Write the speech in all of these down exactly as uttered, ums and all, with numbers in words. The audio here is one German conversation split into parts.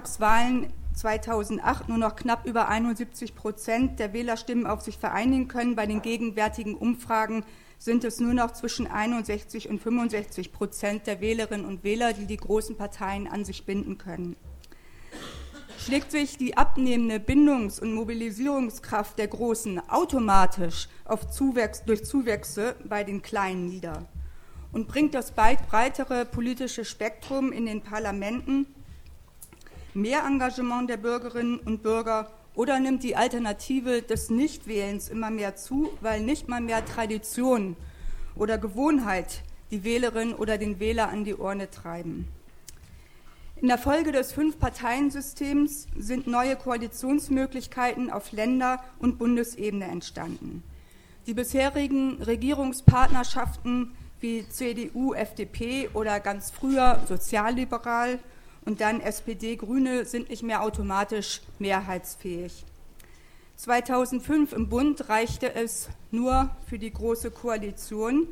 Landtagswahlen zweitausendacht nur noch knapp über einundsiebzig Prozent der Wählerstimmen auf sich vereinigen können. Bei den gegenwärtigen Umfragen sind es nur noch zwischen einundsechzig und fünfundsechzig Prozent der Wählerinnen und Wähler, die die großen Parteien an sich binden können. Schlägt sich die abnehmende Bindungs- und Mobilisierungskraft der Großen automatisch auf Zuwächs, durch Zuwächse bei den Kleinen nieder und bringt das weit breitere politische Spektrum in den Parlamenten mehr Engagement der Bürgerinnen und Bürger oder nimmt die Alternative des Nichtwählens immer mehr zu, weil nicht mal mehr Tradition oder Gewohnheit die Wählerin oder den Wähler an die Urne treiben? In der Folge des Fünf-Parteien-Systems sind neue Koalitionsmöglichkeiten auf Länder- und Bundesebene entstanden. Die bisherigen Regierungspartnerschaften wie C D U, F D P oder ganz früher sozialliberal und dann S P D, Grüne sind nicht mehr automatisch mehrheitsfähig. zweitausendfünf im Bund reichte es nur für die Große Koalition.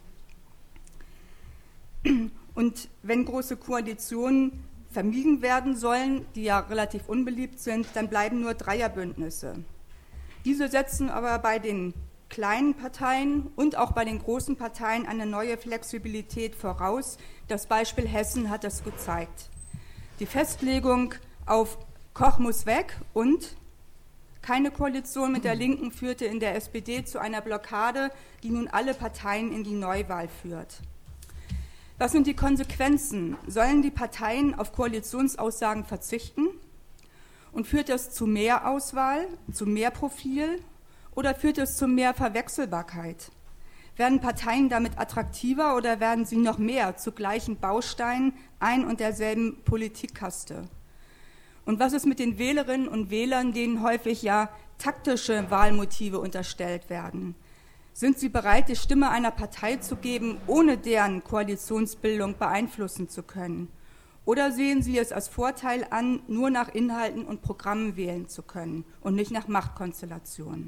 Und wenn große Koalitionen vermieden werden sollen, die ja relativ unbeliebt sind, dann bleiben nur Dreierbündnisse. Diese setzen aber bei den kleinen Parteien und auch bei den großen Parteien eine neue Flexibilität voraus. Das Beispiel Hessen hat das gezeigt. Die Festlegung auf Koch muss weg und keine Koalition mit der Linken führte in der S P D zu einer Blockade, die nun alle Parteien in die Neuwahl führt. Was sind die Konsequenzen? Sollen die Parteien auf Koalitionsaussagen verzichten? Und führt das zu mehr Auswahl, zu mehr Profil oder führt es zu mehr Verwechselbarkeit? Werden Parteien damit attraktiver oder werden sie noch mehr zu gleichen Bausteinen ein und derselben Politikkaste? Und was ist mit den Wählerinnen und Wählern, denen häufig ja taktische Wahlmotive unterstellt werden? Sind sie bereit, die Stimme einer Partei zu geben, ohne deren Koalitionsbildung beeinflussen zu können? Oder sehen sie es als Vorteil an, nur nach Inhalten und Programmen wählen zu können und nicht nach Machtkonstellationen?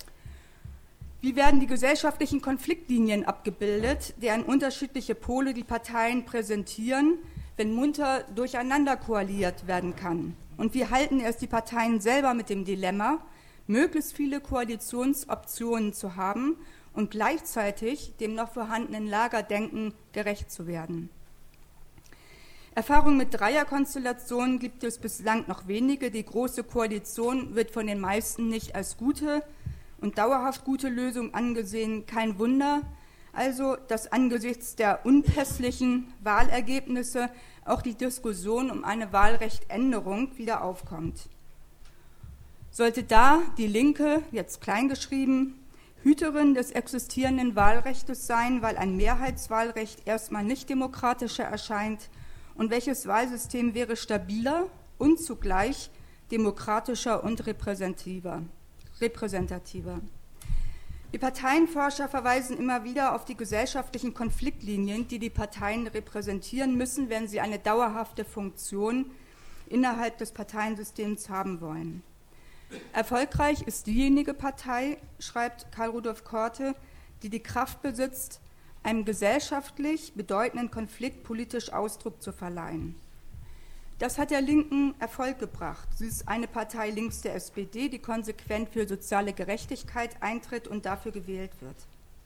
Wie werden die gesellschaftlichen Konfliktlinien abgebildet, deren unterschiedliche Pole die Parteien präsentieren, wenn munter durcheinander koaliert werden kann? Und wie halten es die Parteien selber mit dem Dilemma, möglichst viele Koalitionsoptionen zu haben und gleichzeitig dem noch vorhandenen Lagerdenken gerecht zu werden? Erfahrung mit Dreierkonstellationen gibt es bislang noch wenige. Die Große Koalition wird von den meisten nicht als gute und dauerhaft gute Lösung angesehen. Kein Wunder also, dass angesichts der unpässlichen Wahlergebnisse auch die Diskussion um eine Wahlrechtänderung wieder aufkommt. Sollte da die Linke, jetzt kleingeschrieben, Hüterin des existierenden Wahlrechts sein, weil ein Mehrheitswahlrecht erstmal nicht demokratischer erscheint? Und welches Wahlsystem wäre stabiler und zugleich demokratischer und repräsentativer? repräsentativer? Die Parteienforscher verweisen immer wieder auf die gesellschaftlichen Konfliktlinien, die die Parteien repräsentieren müssen, wenn sie eine dauerhafte Funktion innerhalb des Parteiensystems haben wollen. Erfolgreich ist diejenige Partei, schreibt Karl Rudolf Korte, die die Kraft besitzt, einem gesellschaftlich bedeutenden Konflikt politisch Ausdruck zu verleihen. Das hat der Linken Erfolg gebracht. Sie ist eine Partei links der S P D, die konsequent für soziale Gerechtigkeit eintritt und dafür gewählt wird.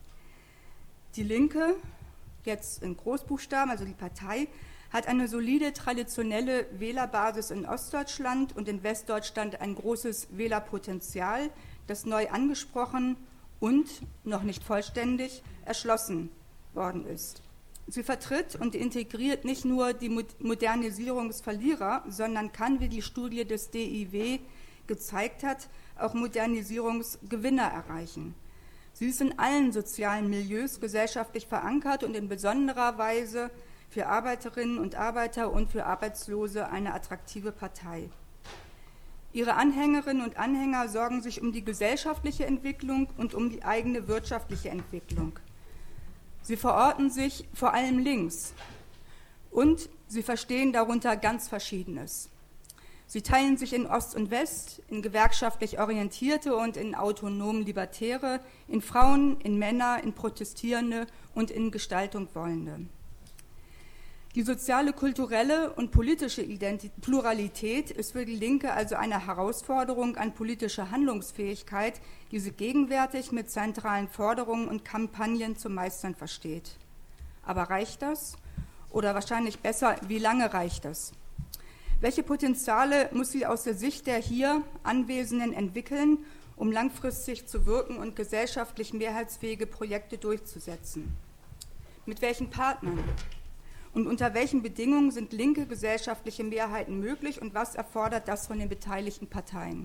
Die Linke, jetzt in Großbuchstaben, also die Partei, hat eine solide traditionelle Wählerbasis in Ostdeutschland und in Westdeutschland ein großes Wählerpotenzial, das neu angesprochen und, noch nicht vollständig, erschlossen worden ist. Sie vertritt und integriert nicht nur die Modernisierungsverlierer, sondern kann, wie die Studie des D I W gezeigt hat, auch Modernisierungsgewinner erreichen. Sie ist in allen sozialen Milieus gesellschaftlich verankert und in besonderer Weise für Arbeiterinnen und Arbeiter und für Arbeitslose eine attraktive Partei. Ihre Anhängerinnen und Anhänger sorgen sich um die gesellschaftliche Entwicklung und um die eigene wirtschaftliche Entwicklung. Sie verorten sich vor allem links und sie verstehen darunter ganz Verschiedenes. Sie teilen sich in Ost und West, in gewerkschaftlich Orientierte und in autonom Libertäre, in Frauen, in Männer, in Protestierende und in Gestaltung Wollende. Die soziale, kulturelle und politische Identi- Pluralität ist für die Linke also eine Herausforderung an politische Handlungsfähigkeit, die sie gegenwärtig mit zentralen Forderungen und Kampagnen zu meistern versteht. Aber reicht das? Oder wahrscheinlich besser, wie lange reicht das? Welche Potenziale muss sie aus der Sicht der hier Anwesenden entwickeln, um langfristig zu wirken und gesellschaftlich mehrheitsfähige Projekte durchzusetzen? Mit welchen Partnern? Und unter welchen Bedingungen sind linke gesellschaftliche Mehrheiten möglich und was erfordert das von den beteiligten Parteien?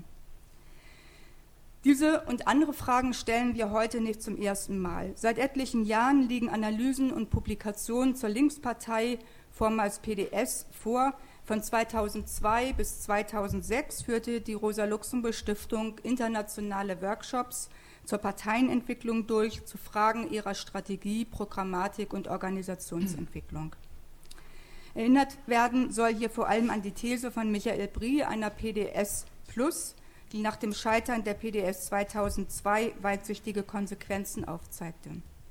Diese und andere Fragen stellen wir heute nicht zum ersten Mal. Seit etlichen Jahren liegen Analysen und Publikationen zur Linkspartei, vormals P D S, vor. Von zweitausendzwei bis zweitausendsechs führte die Rosa-Luxemburg-Stiftung internationale Workshops zur Parteienentwicklung durch, zu Fragen ihrer Strategie, Programmatik und Organisationsentwicklung. Erinnert werden soll hier vor allem an die These von Michael Brie, einer P D S Plus, die nach dem Scheitern der P D S zweitausendzwei weitsichtige Konsequenzen aufzeigte.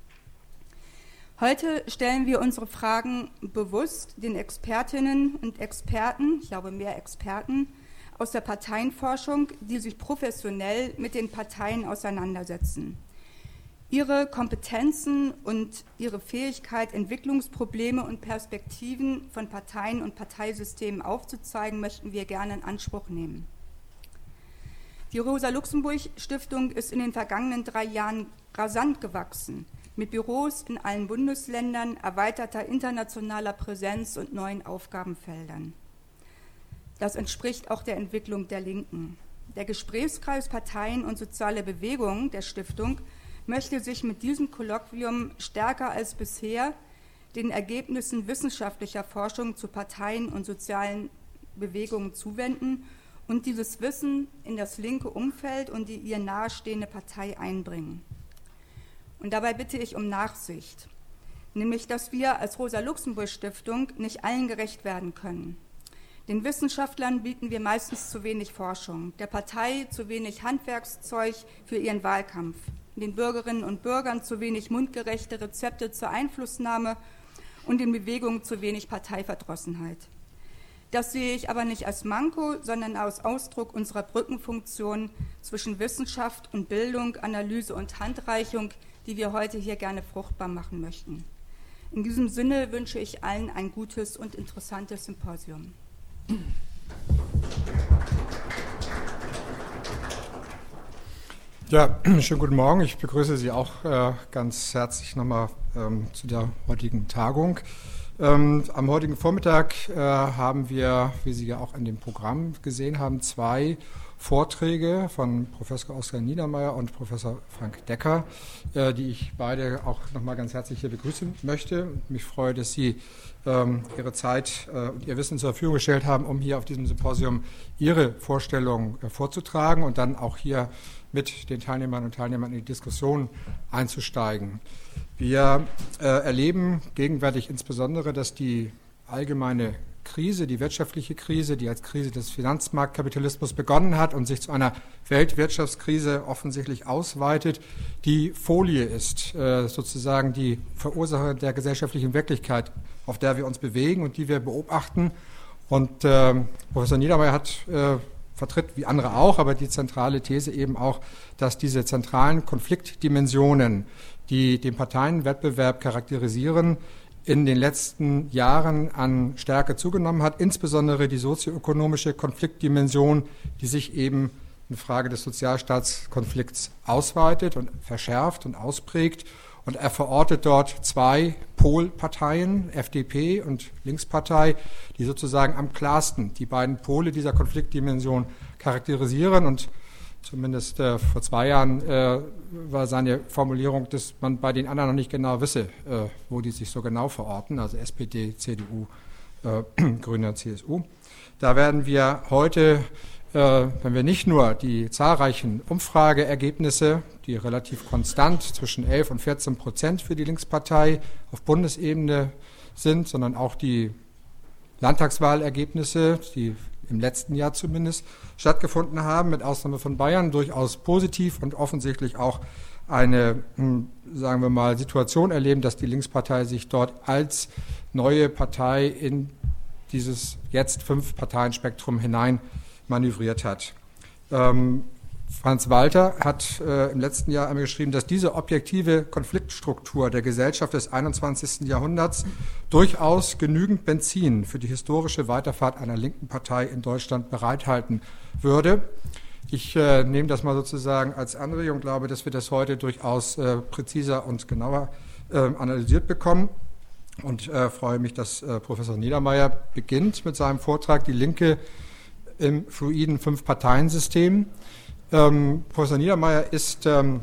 Heute stellen wir unsere Fragen bewusst den Expertinnen und Experten, ich glaube mehr Experten, aus der Parteienforschung, die sich professionell mit den Parteien auseinandersetzen. Ihre Kompetenzen und ihre Fähigkeit, Entwicklungsprobleme und Perspektiven von Parteien und Parteisystemen aufzuzeigen, möchten wir gerne in Anspruch nehmen. Die Rosa-Luxemburg-Stiftung ist in den vergangenen drei Jahren rasant gewachsen, mit Büros in allen Bundesländern, erweiterter internationaler Präsenz und neuen Aufgabenfeldern. Das entspricht auch der Entwicklung der Linken. Der Gesprächskreis Parteien und soziale Bewegungen der Stiftung möchte sich mit diesem Kolloquium stärker als bisher den Ergebnissen wissenschaftlicher Forschung zu Parteien und sozialen Bewegungen zuwenden und dieses Wissen in das linke Umfeld und die ihr nahestehende Partei einbringen. Und dabei bitte ich um Nachsicht, nämlich, dass wir als Rosa-Luxemburg-Stiftung nicht allen gerecht werden können. Den Wissenschaftlern bieten wir meistens zu wenig Forschung, der Partei zu wenig Handwerkszeug für ihren Wahlkampf, den Bürgerinnen und Bürgern zu wenig mundgerechte Rezepte zur Einflussnahme und den Bewegungen zu wenig Parteiverdrossenheit. Das sehe ich aber nicht als Manko, sondern als Ausdruck unserer Brückenfunktion zwischen Wissenschaft und Bildung, Analyse und Handreichung, die wir heute hier gerne fruchtbar machen möchten. In diesem Sinne wünsche ich allen ein gutes und interessantes Symposium. Ja, schönen guten Morgen. Ich begrüße Sie auch äh, ganz herzlich nochmal ähm, zu der heutigen Tagung. Ähm, am heutigen Vormittag äh, haben wir, wie Sie ja auch in dem Programm gesehen haben, zwei Vorträge von Professor Oskar Niedermeyer und Professor Frank Decker, äh, die ich beide auch nochmal ganz herzlich hier begrüßen möchte. Mich freue, dass Sie ähm, Ihre Zeit äh, und Ihr Wissen zur Verfügung gestellt haben, um hier auf diesem Symposium Ihre Vorstellungen äh, vorzutragen und dann auch hier mit den Teilnehmern und Teilnehmern in die Diskussion einzusteigen. Wir äh, erleben gegenwärtig insbesondere, dass die allgemeine Krise, die wirtschaftliche Krise, die als Krise des Finanzmarktkapitalismus begonnen hat und sich zu einer Weltwirtschaftskrise offensichtlich ausweitet, die Folie ist, äh, sozusagen die Verursacherin der gesellschaftlichen Wirklichkeit, auf der wir uns bewegen und die wir beobachten. Und äh, Professor Niedermeyer hat äh, vertritt, wie andere auch, aber die zentrale These eben auch, dass diese zentralen Konfliktdimensionen, die den Parteienwettbewerb charakterisieren, in den letzten Jahren an Stärke zugenommen hat, insbesondere die sozioökonomische Konfliktdimension, die sich eben in Frage des Sozialstaatskonflikts ausweitet und verschärft und ausprägt. Und er verortet dort zwei Polparteien, F D P und Linkspartei, die sozusagen am klarsten die beiden Pole dieser Konfliktdimension charakterisieren. Und zumindest äh, vor zwei Jahren äh, war seine Formulierung, dass man bei den anderen noch nicht genau wisse, äh, wo die sich so genau verorten, also S P D, C D U, äh, Grüne, C S U. Da werden wir heute, äh, wenn wir nicht nur die zahlreichen Umfrageergebnisse, die relativ konstant zwischen elf und vierzehn Prozent für die Linkspartei auf Bundesebene sind, sondern auch die Landtagswahlergebnisse, die im letzten Jahr zumindest stattgefunden haben, mit Ausnahme von Bayern, durchaus positiv und offensichtlich auch eine, sagen wir mal, Situation erleben, dass die Linkspartei sich dort als neue Partei in dieses jetzt Fünf-Parteien-Spektrum hinein manövriert hat. Ähm, Franz Walter hat äh, im letzten Jahr einmal geschrieben, dass diese objektive Konfliktstruktur der Gesellschaft des einundzwanzigsten Jahrhunderts durchaus genügend Benzin für die historische Weiterfahrt einer linken Partei in Deutschland bereithalten würde. Ich äh, nehme das mal sozusagen als Anregung und glaube, dass wir das heute durchaus äh, präziser und genauer äh, analysiert bekommen. Und äh, freue mich, dass äh, Professor Niedermeyer beginnt mit seinem Vortrag Die Linke im fluiden Fünf-Parteien-System. Ähm, Professor Niedermeyer ist ähm,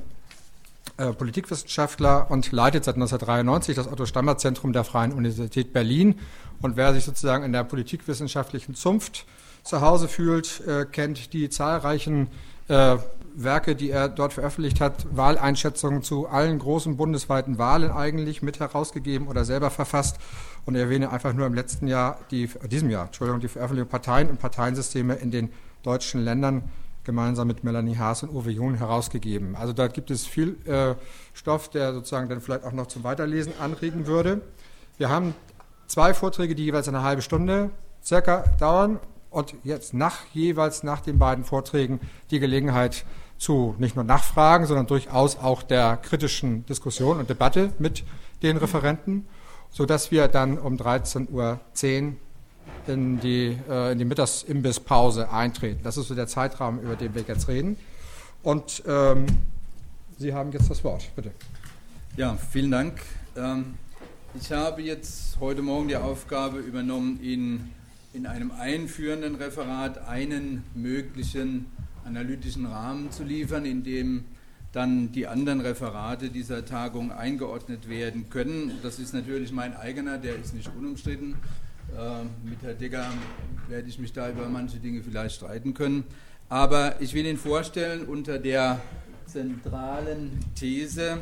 äh, Politikwissenschaftler und leitet seit neunzehnhundertdreiundneunzig das Otto-Stambert-Zentrum der Freien Universität Berlin. Und wer sich sozusagen in der politikwissenschaftlichen Zunft zu Hause fühlt, äh, kennt die zahlreichen äh, Werke, die er dort veröffentlicht hat, Wahleinschätzungen zu allen großen bundesweiten Wahlen eigentlich mit herausgegeben oder selber verfasst. Und ich erwähne einfach nur im letzten Jahr, die, diesem Jahr, Entschuldigung, die Veröffentlichung Parteien und Parteiensysteme in den deutschen Ländern gemeinsam mit Melanie Haas und Uwe Jun herausgegeben. Also da gibt es viel äh, Stoff, der sozusagen dann vielleicht auch noch zum Weiterlesen anregen würde. Wir haben zwei Vorträge, die jeweils eine halbe Stunde circa dauern und jetzt nach jeweils nach den beiden Vorträgen die Gelegenheit zu nicht nur Nachfragen, sondern durchaus auch der kritischen Diskussion und Debatte mit den Referenten, sodass wir dann um dreizehn Uhr zehn in die, äh, in die Mittagsimbisspause eintreten. Das ist so der Zeitraum, über den wir jetzt reden. Und ähm, Sie haben jetzt das Wort, bitte. Ja, vielen Dank. Ähm, ich habe jetzt heute Morgen die Aufgabe übernommen, Ihnen in einem einführenden Referat einen möglichen analytischen Rahmen zu liefern, in dem dann die anderen Referate dieser Tagung eingeordnet werden können. Das ist natürlich mein eigener, der ist nicht unumstritten. Äh, mit Herrn Decker werde ich mich da über manche Dinge vielleicht streiten können. Aber ich will Ihnen vorstellen, unter der zentralen These,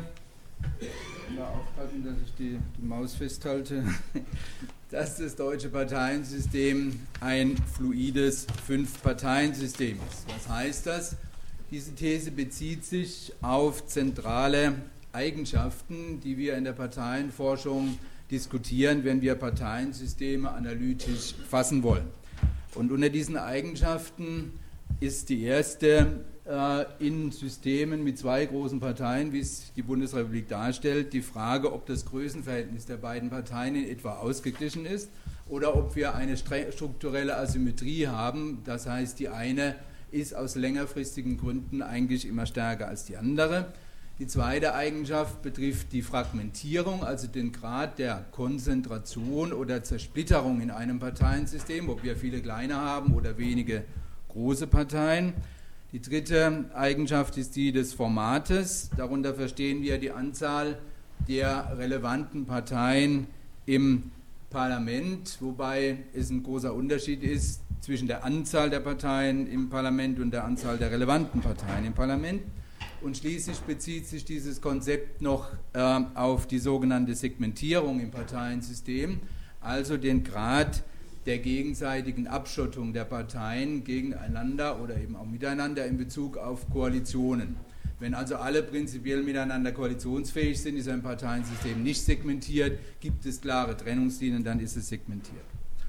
mal aufpassen, dass ich die, die Maus festhalte, dass das deutsche Parteiensystem ein fluides Fünf-Parteien-System ist. Was heißt das? Diese These bezieht sich auf zentrale Eigenschaften, die wir in der Parteienforschung diskutieren, wenn wir Parteiensysteme analytisch fassen wollen. Und unter diesen Eigenschaften ist die erste äh, in Systemen mit zwei großen Parteien, wie es die Bundesrepublik darstellt, die Frage, ob das Größenverhältnis der beiden Parteien in etwa ausgeglichen ist oder ob wir eine strukturelle Asymmetrie haben. Das heißt, die eine ist aus längerfristigen Gründen eigentlich immer stärker als die andere. Die zweite Eigenschaft betrifft die Fragmentierung, also den Grad der Konzentration oder Zersplitterung in einem Parteiensystem, ob wir viele kleine haben oder wenige große Parteien. Die dritte Eigenschaft ist die des Formates. Darunter verstehen wir die Anzahl der relevanten Parteien im Parlament, wobei es ein großer Unterschied ist zwischen der Anzahl der Parteien im Parlament und der Anzahl der relevanten Parteien im Parlament. Und schließlich bezieht sich dieses Konzept noch äh, auf die sogenannte Segmentierung im Parteiensystem, also den Grad der gegenseitigen Abschottung der Parteien gegeneinander oder eben auch miteinander in Bezug auf Koalitionen. Wenn also alle prinzipiell miteinander koalitionsfähig sind, ist ein Parteiensystem nicht segmentiert, gibt es klare Trennungslinien, dann ist es segmentiert.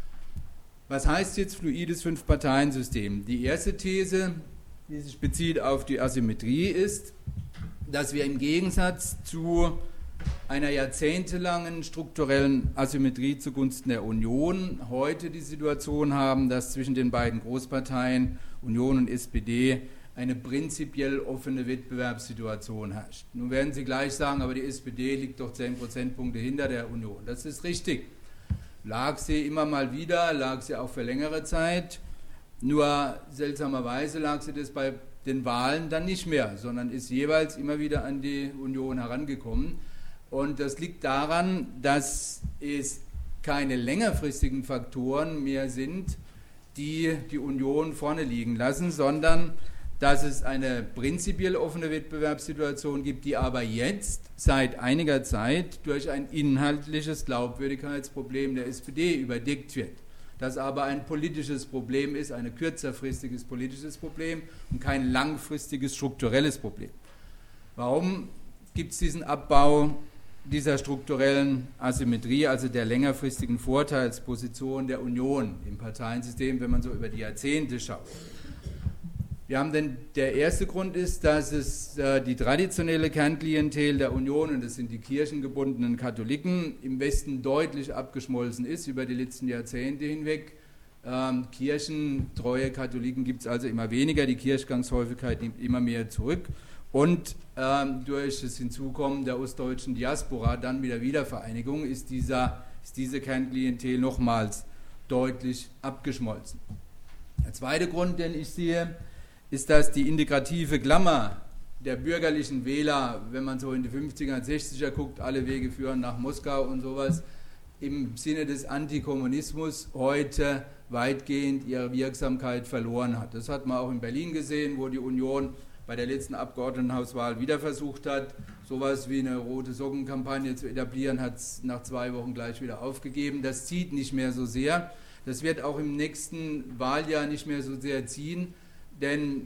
Was heißt jetzt fluides Fünf-Parteien-System? Die erste These, die sich bezieht auf die Asymmetrie, ist, dass wir im Gegensatz zu einer jahrzehntelangen strukturellen Asymmetrie zugunsten der Union heute die Situation haben, dass zwischen den beiden Großparteien Union und S P D eine prinzipiell offene Wettbewerbssituation herrscht. Nun werden Sie gleich sagen, aber die S P D liegt doch zehn Prozentpunkte hinter der Union. Das ist richtig. Lag sie immer mal wieder, lag sie auch für längere Zeit. Nur seltsamerweise lag sie das bei den Wahlen dann nicht mehr, sondern ist jeweils immer wieder an die Union herangekommen. Und das liegt daran, dass es keine längerfristigen Faktoren mehr sind, die die Union vorne liegen lassen, sondern dass es eine prinzipiell offene Wettbewerbssituation gibt, die aber jetzt seit einiger Zeit durch ein inhaltliches Glaubwürdigkeitsproblem der S P D überdeckt wird. Das aber ein politisches Problem ist, ein kürzerfristiges politisches Problem und kein langfristiges strukturelles Problem. Warum gibt es diesen Abbau dieser strukturellen Asymmetrie, also der längerfristigen Vorteilsposition der Union im Parteiensystem, wenn man so über die Jahrzehnte schaut. Wir haben denn, der erste Grund ist, dass es äh, die traditionelle Kernklientel der Union, und das sind die kirchengebundenen Katholiken, im Westen deutlich abgeschmolzen ist über die letzten Jahrzehnte hinweg. Ähm, kirchentreue Katholiken gibt es also immer weniger, die Kirchgangshäufigkeit nimmt immer mehr zurück und ähm, durch das Hinzukommen der ostdeutschen Diaspora, dann mit der Wiedervereinigung, ist, dieser, ist diese Kernklientel nochmals deutlich abgeschmolzen. Der zweite Grund, den ich sehe, ist, dass die integrative Klammer der bürgerlichen Wähler, wenn man so in die fünfziger und sechziger guckt, alle Wege führen nach Moskau und sowas, im Sinne des Antikommunismus heute weitgehend ihre Wirksamkeit verloren hat. Das hat man auch in Berlin gesehen, wo die Union bei der letzten Abgeordnetenhauswahl wieder versucht hat, sowas wie eine rote Sockenkampagne zu etablieren, hat es nach zwei Wochen gleich wieder aufgegeben. Das zieht nicht mehr so sehr. Das wird auch im nächsten Wahljahr nicht mehr so sehr ziehen, denn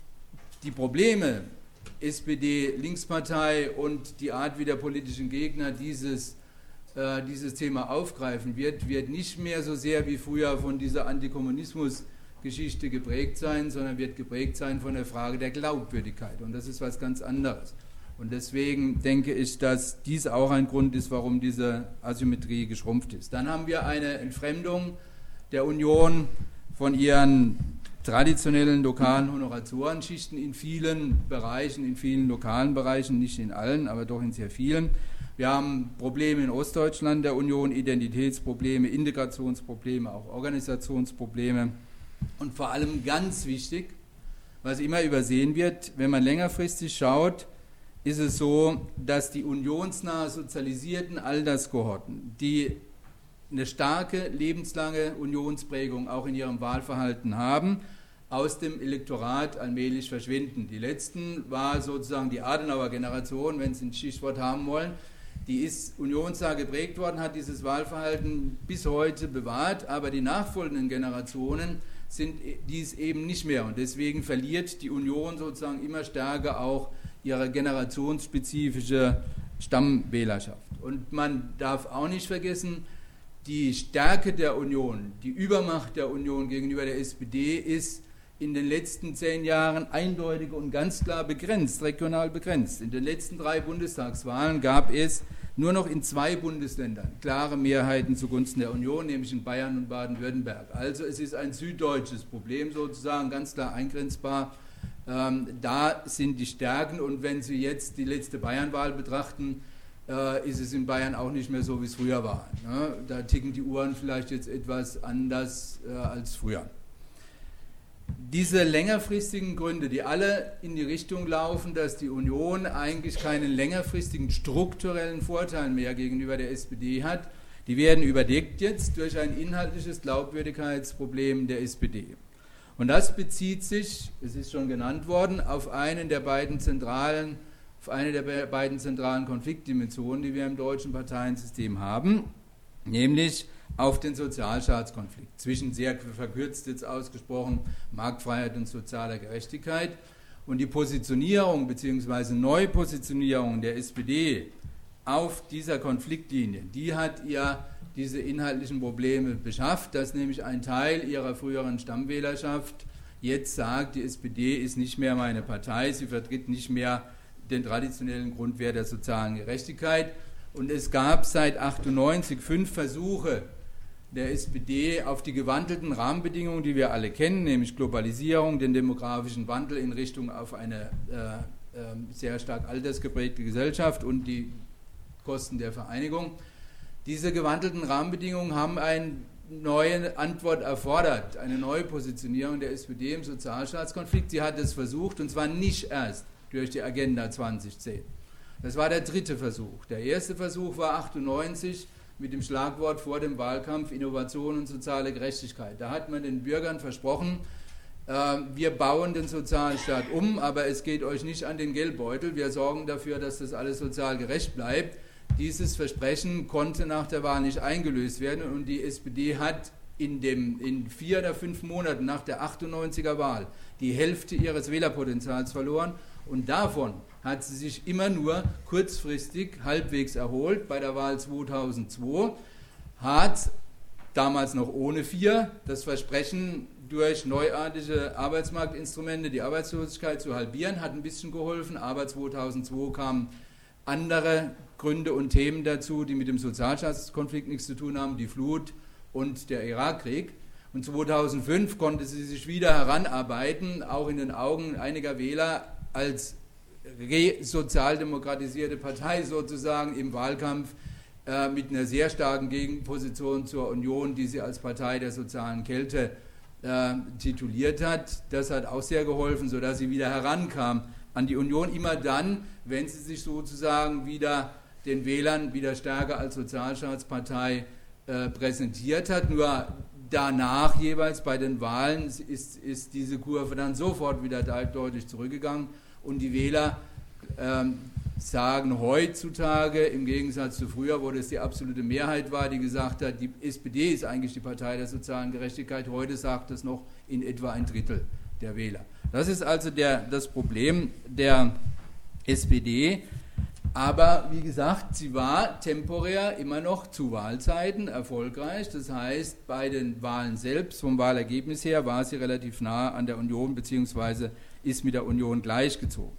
die Probleme S P D, Linkspartei und die Art, wie der politische Gegner dieses, äh, dieses Thema aufgreifen wird, wird nicht mehr so sehr wie früher von dieser Antikommunismus-Geschichte geprägt sein, sondern wird geprägt sein von der Frage der Glaubwürdigkeit. Und das ist was ganz anderes. Und deswegen denke ich, dass dies auch ein Grund ist, warum diese Asymmetrie geschrumpft ist. Dann haben wir eine Entfremdung der Union von ihren traditionellen lokalen Honoratorenschichten in vielen Bereichen, in vielen lokalen Bereichen, nicht in allen, aber doch in sehr vielen. Wir haben Probleme in Ostdeutschland der Union, Identitätsprobleme, Integrationsprobleme, auch Organisationsprobleme und vor allem ganz wichtig, was immer übersehen wird, wenn man längerfristig schaut, ist es so, dass die unionsnah sozialisierten Alterskohorten, die eine starke, lebenslange Unionsprägung auch in ihrem Wahlverhalten haben, aus dem Elektorat allmählich verschwinden. Die letzten war sozusagen die Adenauer-Generation, wenn Sie ein Stichwort haben wollen, die ist unionsnah geprägt worden, hat dieses Wahlverhalten bis heute bewahrt, aber die nachfolgenden Generationen sind dies eben nicht mehr und deswegen verliert die Union sozusagen immer stärker auch ihre generationsspezifische Stammwählerschaft. Und man darf auch nicht vergessen, die Stärke der Union, die Übermacht der Union gegenüber der S P D ist in den letzten zehn Jahren eindeutig und ganz klar begrenzt, regional begrenzt. In den letzten drei Bundestagswahlen gab es nur noch in zwei Bundesländern klare Mehrheiten zugunsten der Union, nämlich in Bayern und Baden-Württemberg. Also es ist ein süddeutsches Problem sozusagen, ganz klar eingrenzbar. Ähm, da sind die Stärken und wenn Sie jetzt die letzte Bayernwahl betrachten, äh, ist es in Bayern auch nicht mehr so, wie es früher war. Ne? Da ticken die Uhren vielleicht jetzt etwas anders äh, als früher. Diese längerfristigen Gründe, die alle in die Richtung laufen, dass die Union eigentlich keinen längerfristigen strukturellen Vorteil mehr gegenüber der S P D hat, die werden überdeckt jetzt durch ein inhaltliches Glaubwürdigkeitsproblem der S P D. Und das bezieht sich, es ist schon genannt worden, auf einen der beiden zentralen, auf eine der beiden zentralen Konfliktdimensionen, die wir im deutschen Parteiensystem haben, nämlich auf den Sozialstaatskonflikt zwischen, sehr verkürzt jetzt ausgesprochen, Marktfreiheit und sozialer Gerechtigkeit. Und die Positionierung bzw. Neupositionierung der S P D auf dieser Konfliktlinie, die hat ihr diese inhaltlichen Probleme beschafft, dass nämlich ein Teil ihrer früheren Stammwählerschaft jetzt sagt, die S P D ist nicht mehr meine Partei, sie vertritt nicht mehr den traditionellen Grundwert der sozialen Gerechtigkeit. Und es gab seit achtundneunzig fünf Versuche der S P D auf die gewandelten Rahmenbedingungen, die wir alle kennen, nämlich Globalisierung, den demografischen Wandel in Richtung auf eine äh, äh, sehr stark altersgeprägte Gesellschaft und die Kosten der Vereinigung. Diese gewandelten Rahmenbedingungen haben eine neue Antwort erfordert, eine neue Positionierung der S P D im Sozialstaatskonflikt. Sie hat es versucht, und zwar nicht erst durch die Agenda zweitausendzehn. Das war der dritte Versuch. Der erste Versuch war achtundneunzig mit dem Schlagwort vor dem Wahlkampf Innovation und soziale Gerechtigkeit. Da hat man den Bürgern versprochen, äh, wir bauen den Sozialstaat um, aber es geht euch nicht an den Geldbeutel. Wir sorgen dafür, dass das alles sozial gerecht bleibt. Dieses Versprechen konnte nach der Wahl nicht eingelöst werden und die S P D hat in, dem, in vier oder fünf Monaten nach der achtundneunziger Wahl die Hälfte ihres Wählerpotenzials verloren und davon hat sie sich immer nur kurzfristig halbwegs erholt. Bei der Wahl zweitausendzwei hat damals noch ohne vier das Versprechen, durch neuartige Arbeitsmarktinstrumente die Arbeitslosigkeit zu halbieren, hat ein bisschen geholfen, aber zweitausendzwei kamen andere Gründe und Themen dazu, die mit dem Sozialstaatskonflikt nichts zu tun haben, die Flut und der Irakkrieg. Und zweitausendfünf konnte sie sich wieder heranarbeiten, auch in den Augen einiger Wähler, als resozialdemokratisierte Partei sozusagen im Wahlkampf äh, mit einer sehr starken Gegenposition zur Union, die sie als Partei der sozialen Kälte äh, tituliert hat. Das hat auch sehr geholfen, sodass sie wieder herankam an die Union, immer dann, wenn sie sich sozusagen wieder den Wählern wieder stärker als Sozialstaatspartei äh, präsentiert hat. Nur danach jeweils bei den Wahlen ist, ist diese Kurve dann sofort wieder deutlich zurückgegangen und die Wähler ähm, sagen heutzutage, im Gegensatz zu früher, wo das die absolute Mehrheit war, die gesagt hat, die S P D ist eigentlich die Partei der sozialen Gerechtigkeit, heute sagt das noch in etwa ein Drittel der Wähler. Das ist also der, das Problem der S P D. Aber wie gesagt, sie war temporär immer noch zu Wahlzeiten erfolgreich. Das heißt, bei den Wahlen selbst, vom Wahlergebnis her, war sie relativ nah an der Union bzw. ist mit der Union gleichgezogen.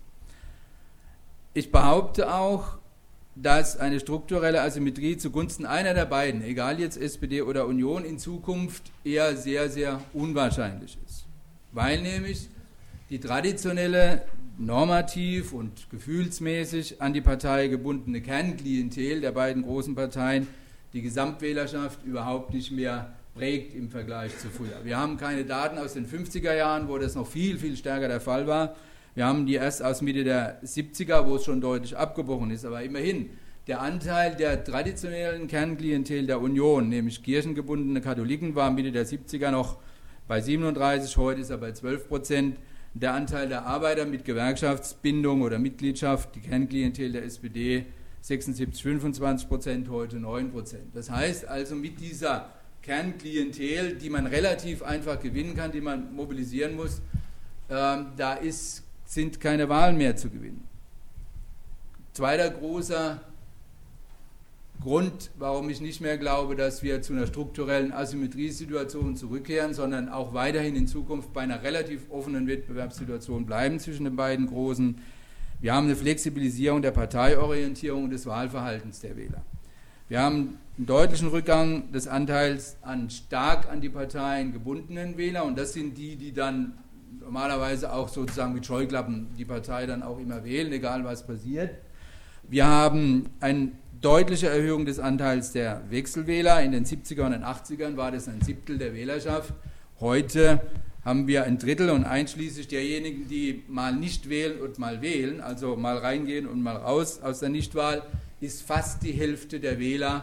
Ich behaupte auch, dass eine strukturelle Asymmetrie zugunsten einer der beiden, egal jetzt S P D oder Union, in Zukunft eher sehr, sehr unwahrscheinlich ist. Weil nämlich die traditionelle, normativ und gefühlsmäßig an die Partei gebundene Kernklientel der beiden großen Parteien die Gesamtwählerschaft überhaupt nicht mehr prägt im Vergleich zu früher. Wir haben keine Daten aus den fünfziger Jahren, wo das noch viel, viel stärker der Fall war. Wir haben die erst aus Mitte der siebziger, wo es schon deutlich abgebrochen ist. Aber immerhin, der Anteil der traditionellen Kernklientel der Union, nämlich kirchengebundene Katholiken, war Mitte der siebziger noch bei siebenunddreißig, heute ist er bei zwölf Prozent. Der Anteil der Arbeiter mit Gewerkschaftsbindung oder Mitgliedschaft, die Kernklientel der S P D, sechsundsiebzig, fünfundzwanzig Prozent, heute neun Prozent. Das heißt also, mit dieser Kernklientel, die man relativ einfach gewinnen kann, die man mobilisieren muss, äh, da ist, sind keine Wahlen mehr zu gewinnen. Zweiter großer Grund, warum ich nicht mehr glaube, dass wir zu einer strukturellen Asymmetriesituation zurückkehren, sondern auch weiterhin in Zukunft bei einer relativ offenen Wettbewerbssituation bleiben zwischen den beiden Großen. Wir haben eine Flexibilisierung der Parteiorientierung und des Wahlverhaltens der Wähler. Wir haben einen deutlichen Rückgang des Anteils an stark an die Parteien gebundenen Wähler und das sind die, die dann normalerweise auch sozusagen mit Scheuklappen die Partei dann auch immer wählen, egal was passiert. Wir haben eine deutliche Erhöhung des Anteils der Wechselwähler. In den siebziger und den achtzigern war das ein Siebtel der Wählerschaft. Heute haben wir ein Drittel und einschließlich derjenigen, die mal nicht wählen und mal wählen, also mal reingehen und mal raus aus der Nichtwahl, ist fast die Hälfte der Wähler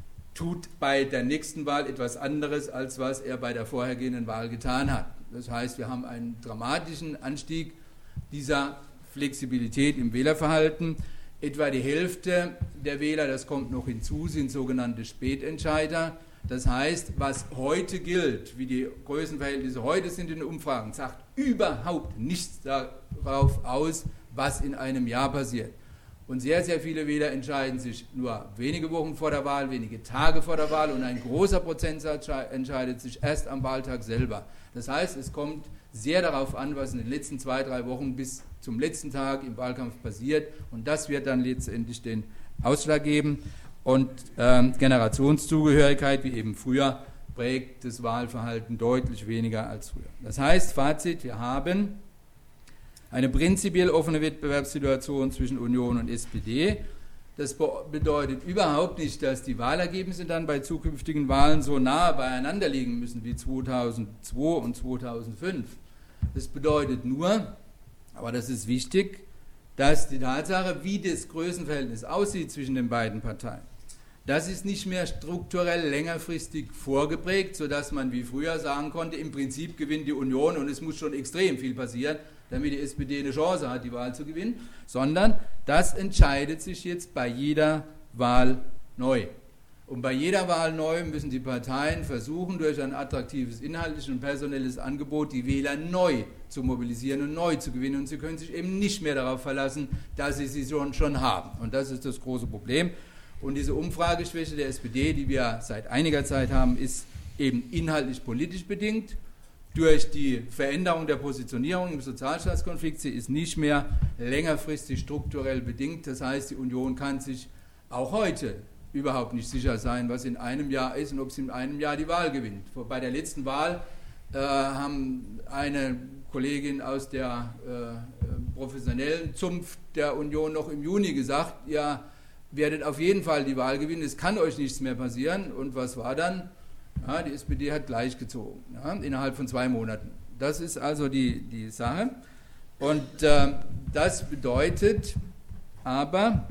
tut bei der nächsten Wahl etwas anderes, als was er bei der vorhergehenden Wahl getan hat. Das heißt, wir haben einen dramatischen Anstieg dieser Flexibilität im Wählerverhalten. Etwa die Hälfte der Wähler, das kommt noch hinzu, sind sogenannte Spätentscheider. Das heißt, was heute gilt, wie die Größenverhältnisse heute sind in den Umfragen, sagt überhaupt nichts darauf aus, was in einem Jahr passiert. Und sehr, sehr viele Wähler entscheiden sich nur wenige Wochen vor der Wahl, wenige Tage vor der Wahl und ein großer Prozentsatz entscheidet sich erst am Wahltag selber. Das heißt, es kommt sehr darauf an, was in den letzten zwei, drei Wochen bis zum letzten Tag im Wahlkampf passiert und das wird dann letztendlich den Ausschlag geben und ähm, Generationszugehörigkeit, wie eben früher, prägt das Wahlverhalten deutlich weniger als früher. Das heißt, Fazit, wir haben eine prinzipiell offene Wettbewerbssituation zwischen Union und S P D. Das bedeutet überhaupt nicht, dass die Wahlergebnisse dann bei zukünftigen Wahlen so nahe beieinander liegen müssen wie zweitausendzwei und zweitausendfünf. Das bedeutet nur, aber das ist wichtig, dass die Tatsache, wie das Größenverhältnis aussieht zwischen den beiden Parteien, das ist nicht mehr strukturell längerfristig vorgeprägt, sodass man wie früher sagen konnte, im Prinzip gewinnt die Union und es muss schon extrem viel passieren, damit die S P D eine Chance hat, die Wahl zu gewinnen, sondern das entscheidet sich jetzt bei jeder Wahl neu. Und bei jeder Wahl neu müssen die Parteien versuchen, durch ein attraktives inhaltliches und personelles Angebot die Wähler neu zu mobilisieren und neu zu gewinnen. Und sie können sich eben nicht mehr darauf verlassen, dass sie sie schon, schon haben. Und das ist das große Problem. Und diese Umfrageschwäche der S P D, die wir seit einiger Zeit haben, ist eben inhaltlich politisch bedingt durch die Veränderung der Positionierung im Sozialstaatskonflikt. Sie ist nicht mehr längerfristig strukturell bedingt. Das heißt, die Union kann sich auch heute überhaupt nicht sicher sein, was in einem Jahr ist und ob sie in einem Jahr die Wahl gewinnt. Bei der letzten Wahl äh, haben eine Kollegin aus der äh, professionellen Zunft der Union noch im Juni gesagt, ja, werdet auf jeden Fall die Wahl gewinnen, es kann euch nichts mehr passieren. Und was war dann? Ja, die S P D hat gleich gezogen, ja, innerhalb von zwei Monaten. Das ist also die, die Sache. Und äh, das bedeutet aber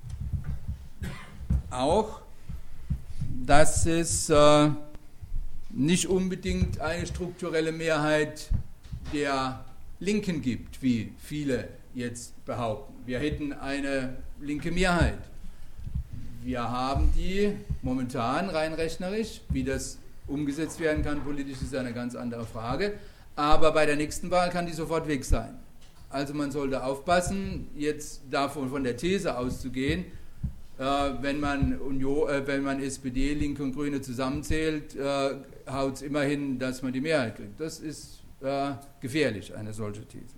auch, dass es äh, nicht unbedingt eine strukturelle Mehrheit der Linken gibt, wie viele jetzt behaupten. Wir hätten eine linke Mehrheit. Wir haben die momentan rein rechnerisch, wie das umgesetzt werden kann, politisch ist eine ganz andere Frage, aber bei der nächsten Wahl kann die sofort weg sein. Also man sollte aufpassen, jetzt davon von der These auszugehen, äh, wenn man Union, äh, wenn man S P D, Linke und Grüne zusammenzählt, äh, haut es immerhin, dass man die Mehrheit kriegt. Das ist äh, gefährlich, eine solche These.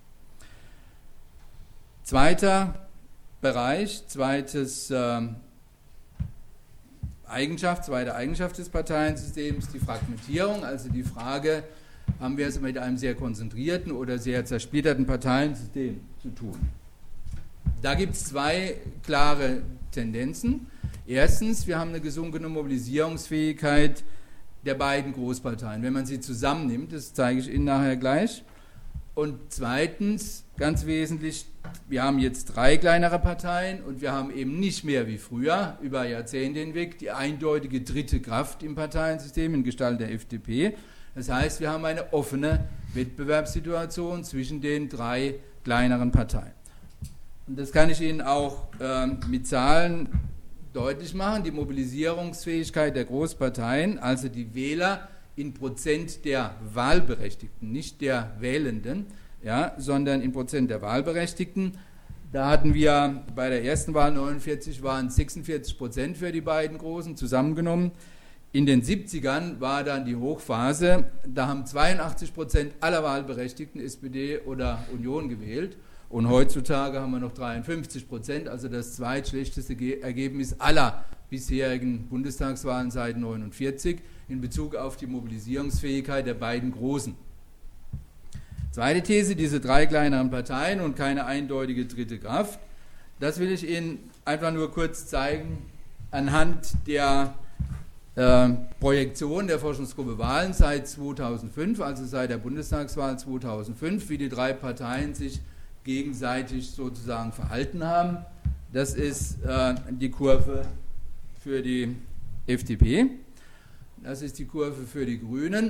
Zweiter Bereich, zweites äh, Eigenschaft, zweite Eigenschaft des Parteiensystems, die Fragmentierung, also die Frage, haben wir es mit einem sehr konzentrierten oder sehr zersplitterten Parteiensystem zu tun. Da gibt es zwei klare Tendenzen. Erstens, wir haben eine gesunkene Mobilisierungsfähigkeit der beiden Großparteien, wenn man sie zusammennimmt, das zeige ich Ihnen nachher gleich. Und zweitens, ganz wesentlich, wir haben jetzt drei kleinere Parteien und wir haben eben nicht mehr wie früher, über Jahrzehnte hinweg, die eindeutige dritte Kraft im Parteiensystem in Gestalt der F D P. Das heißt, wir haben eine offene Wettbewerbssituation zwischen den drei kleineren Parteien. Und das kann ich Ihnen auch äh, mit Zahlen deutlich machen. Die Mobilisierungsfähigkeit der Großparteien, also die Wähler in Prozent der Wahlberechtigten, nicht der Wählenden, ja, sondern in Prozent der Wahlberechtigten. Da hatten wir bei der ersten Wahl neunundvierzig, waren sechsundvierzig Prozent für die beiden Großen zusammengenommen. In den siebzigern war dann die Hochphase, da haben zweiundachtzig Prozent aller Wahlberechtigten S P D oder Union gewählt und heutzutage haben wir noch dreiundfünfzig Prozent, also das zweitschlechteste Ergebnis aller bisherigen Bundestagswahlen seit neunundvierzig in Bezug auf die Mobilisierungsfähigkeit der beiden Großen. Zweite These, diese drei kleineren Parteien und keine eindeutige dritte Kraft, das will ich Ihnen einfach nur kurz zeigen anhand der äh, Projektion der Forschungsgruppe Wahlen seit zweitausendfünf, also seit der Bundestagswahl zweitausendfünf, wie die drei Parteien sich gegenseitig sozusagen verhalten haben. Das ist äh, die Kurve für die F D P, das ist die Kurve für die Grünen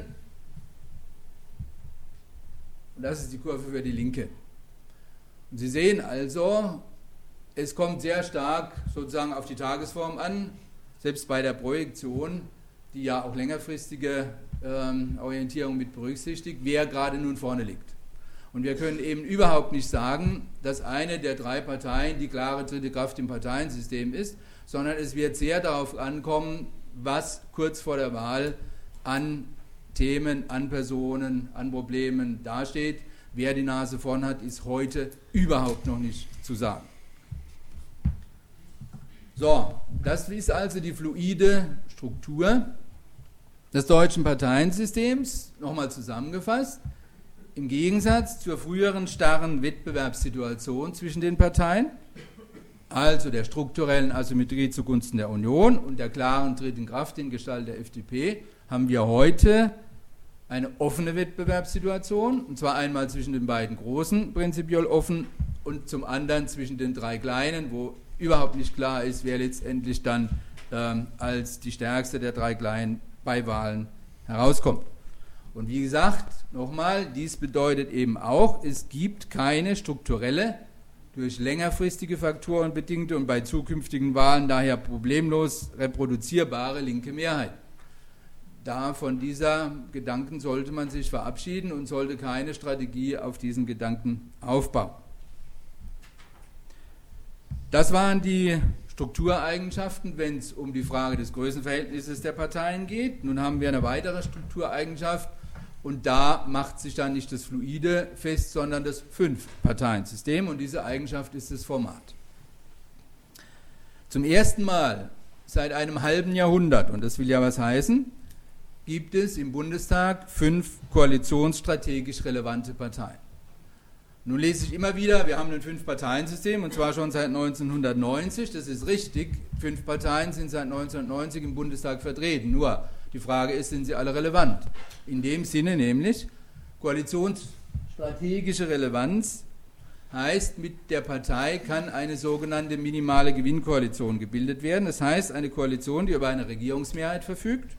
und das ist die Kurve für die Linke. Und Sie sehen also, es kommt sehr stark sozusagen auf die Tagesform an, selbst bei der Projektion, die ja auch längerfristige ähm, Orientierung mit berücksichtigt, wer gerade nun vorne liegt. Und wir können eben überhaupt nicht sagen, dass eine der drei Parteien die klare dritte Kraft im Parteiensystem ist, sondern es wird sehr darauf ankommen, was kurz vor der Wahl an Themen, an Personen, an Problemen dasteht. Wer die Nase vorn hat, ist heute überhaupt noch nicht zu sagen. So, das ist also die fluide Struktur des deutschen Parteiensystems, nochmal zusammengefasst. Im Gegensatz zur früheren starren Wettbewerbssituation zwischen den Parteien, also der strukturellen Asymmetrie zugunsten der Union und der klaren dritten Kraft in Gestalt der F D P, haben wir heute eine offene Wettbewerbssituation, und zwar einmal zwischen den beiden Großen prinzipiell offen und zum anderen zwischen den drei Kleinen, wo überhaupt nicht klar ist, wer letztendlich dann ähm, als die stärkste der drei Kleinen bei Wahlen herauskommt. Und wie gesagt, nochmal, dies bedeutet eben auch, es gibt keine strukturelle, durch längerfristige Faktoren bedingte und bei zukünftigen Wahlen daher problemlos reproduzierbare linke Mehrheit. da von dieser Gedanken sollte man sich verabschieden und sollte keine Strategie auf diesen Gedanken aufbauen. Das waren die Struktureigenschaften, wenn es um die Frage des Größenverhältnisses der Parteien geht. Nun haben wir eine weitere Struktureigenschaft und da macht sich dann nicht das Fluide fest, sondern das Fünf-Parteien-System und diese Eigenschaft ist das Format. Zum ersten Mal seit einem halben Jahrhundert, und das will ja was heißen, gibt es im Bundestag fünf koalitionsstrategisch relevante Parteien. Nun lese ich immer wieder, wir haben ein Fünf-Parteien-System und zwar schon seit neunzehnhundertneunzig, das ist richtig, fünf Parteien sind seit neunzehnhundertneunzig im Bundestag vertreten, nur die Frage ist, sind sie alle relevant? In dem Sinne nämlich, koalitionsstrategische Relevanz heißt, mit der Partei kann eine sogenannte minimale Gewinnkoalition gebildet werden, das heißt eine Koalition, die über eine Regierungsmehrheit verfügt,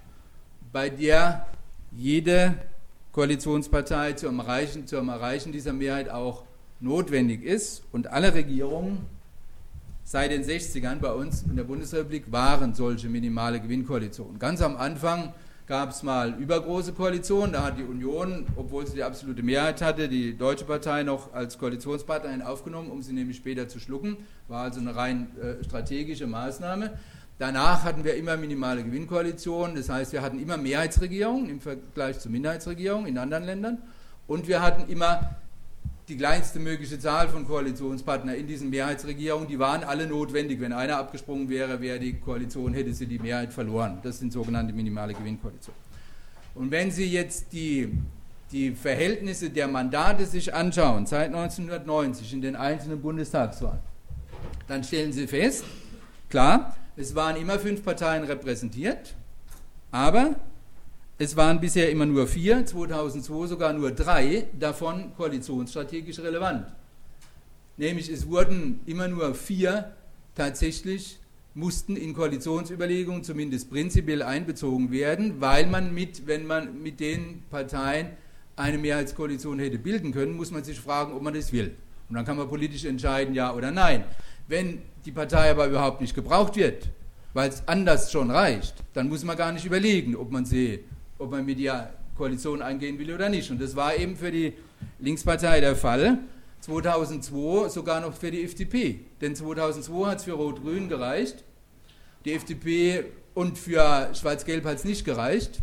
bei der jede Koalitionspartei zum Erreichen, zum Erreichen dieser Mehrheit auch notwendig ist. Und alle Regierungen seit den sechzigern bei uns in der Bundesrepublik waren solche minimale Gewinnkoalitionen. Ganz am Anfang gab es mal übergroße Koalitionen, da hat die Union, obwohl sie die absolute Mehrheit hatte, die Deutsche Partei noch als Koalitionspartnerin aufgenommen, um sie nämlich später zu schlucken. War also eine rein äh, strategische Maßnahme. Danach hatten wir immer minimale Gewinnkoalitionen, das heißt, wir hatten immer Mehrheitsregierungen im Vergleich zu Minderheitsregierungen in anderen Ländern und wir hatten immer die kleinste mögliche Zahl von Koalitionspartnern in diesen Mehrheitsregierungen, die waren alle notwendig. Wenn einer abgesprungen wäre, wäre die Koalition, hätte sie die Mehrheit verloren. Das sind sogenannte minimale Gewinnkoalitionen. Und wenn Sie jetzt die, die Verhältnisse der Mandate sich anschauen, seit neunzehnhundertneunzig in den einzelnen Bundestagswahlen, dann stellen Sie fest, klar, es waren immer fünf Parteien repräsentiert, aber es waren bisher immer nur vier, zweitausendzwei sogar nur drei, davon koalitionsstrategisch relevant. Nämlich es wurden immer nur vier tatsächlich, mussten in Koalitionsüberlegungen zumindest prinzipiell einbezogen werden, weil man mit, wenn man mit den Parteien eine Mehrheitskoalition hätte bilden können, muss man sich fragen, ob man das will. Und dann kann man politisch entscheiden, ja oder nein. Wenn die Partei aber überhaupt nicht gebraucht wird, weil es anders schon reicht, dann muss man gar nicht überlegen, ob man sie, ob man mit der Koalition eingehen will oder nicht. Und das war eben für die Linkspartei der Fall, zweitausendzwei sogar noch für die F D P. Denn zweitausendzwei hat es für Rot-Grün gereicht, die F D P und für Schwarz-Gelb hat es nicht gereicht.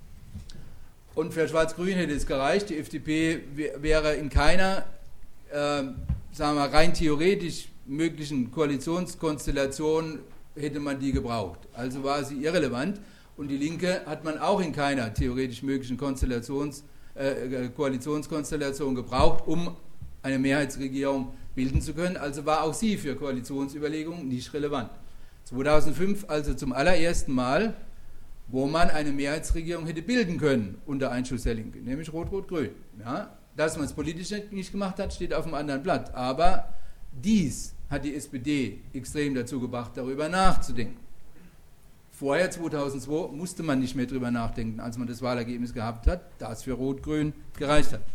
Und für Schwarz-Grün hätte es gereicht, die F D P wäre in keiner, äh, sagen wir rein theoretisch möglichen Koalitionskonstellationen hätte man die gebraucht. Also war sie irrelevant und die Linke hat man auch in keiner theoretisch möglichen Konstellations, äh, Koalitionskonstellation gebraucht, um eine Mehrheitsregierung bilden zu können. Also war auch sie für Koalitionsüberlegungen nicht relevant. zweitausendfünf also zum allerersten Mal, wo man eine Mehrheitsregierung hätte bilden können unter Einschuss der Linke, nämlich Rot-Rot-Grün. Ja, dass man es politisch nicht gemacht hat, steht auf dem anderen Blatt. Aber dies hat die S P D extrem dazu gebracht, darüber nachzudenken. Vorher, zweitausendzwei, musste man nicht mehr darüber nachdenken, als man das Wahlergebnis gehabt hat, das für Rot-Grün gereicht hat.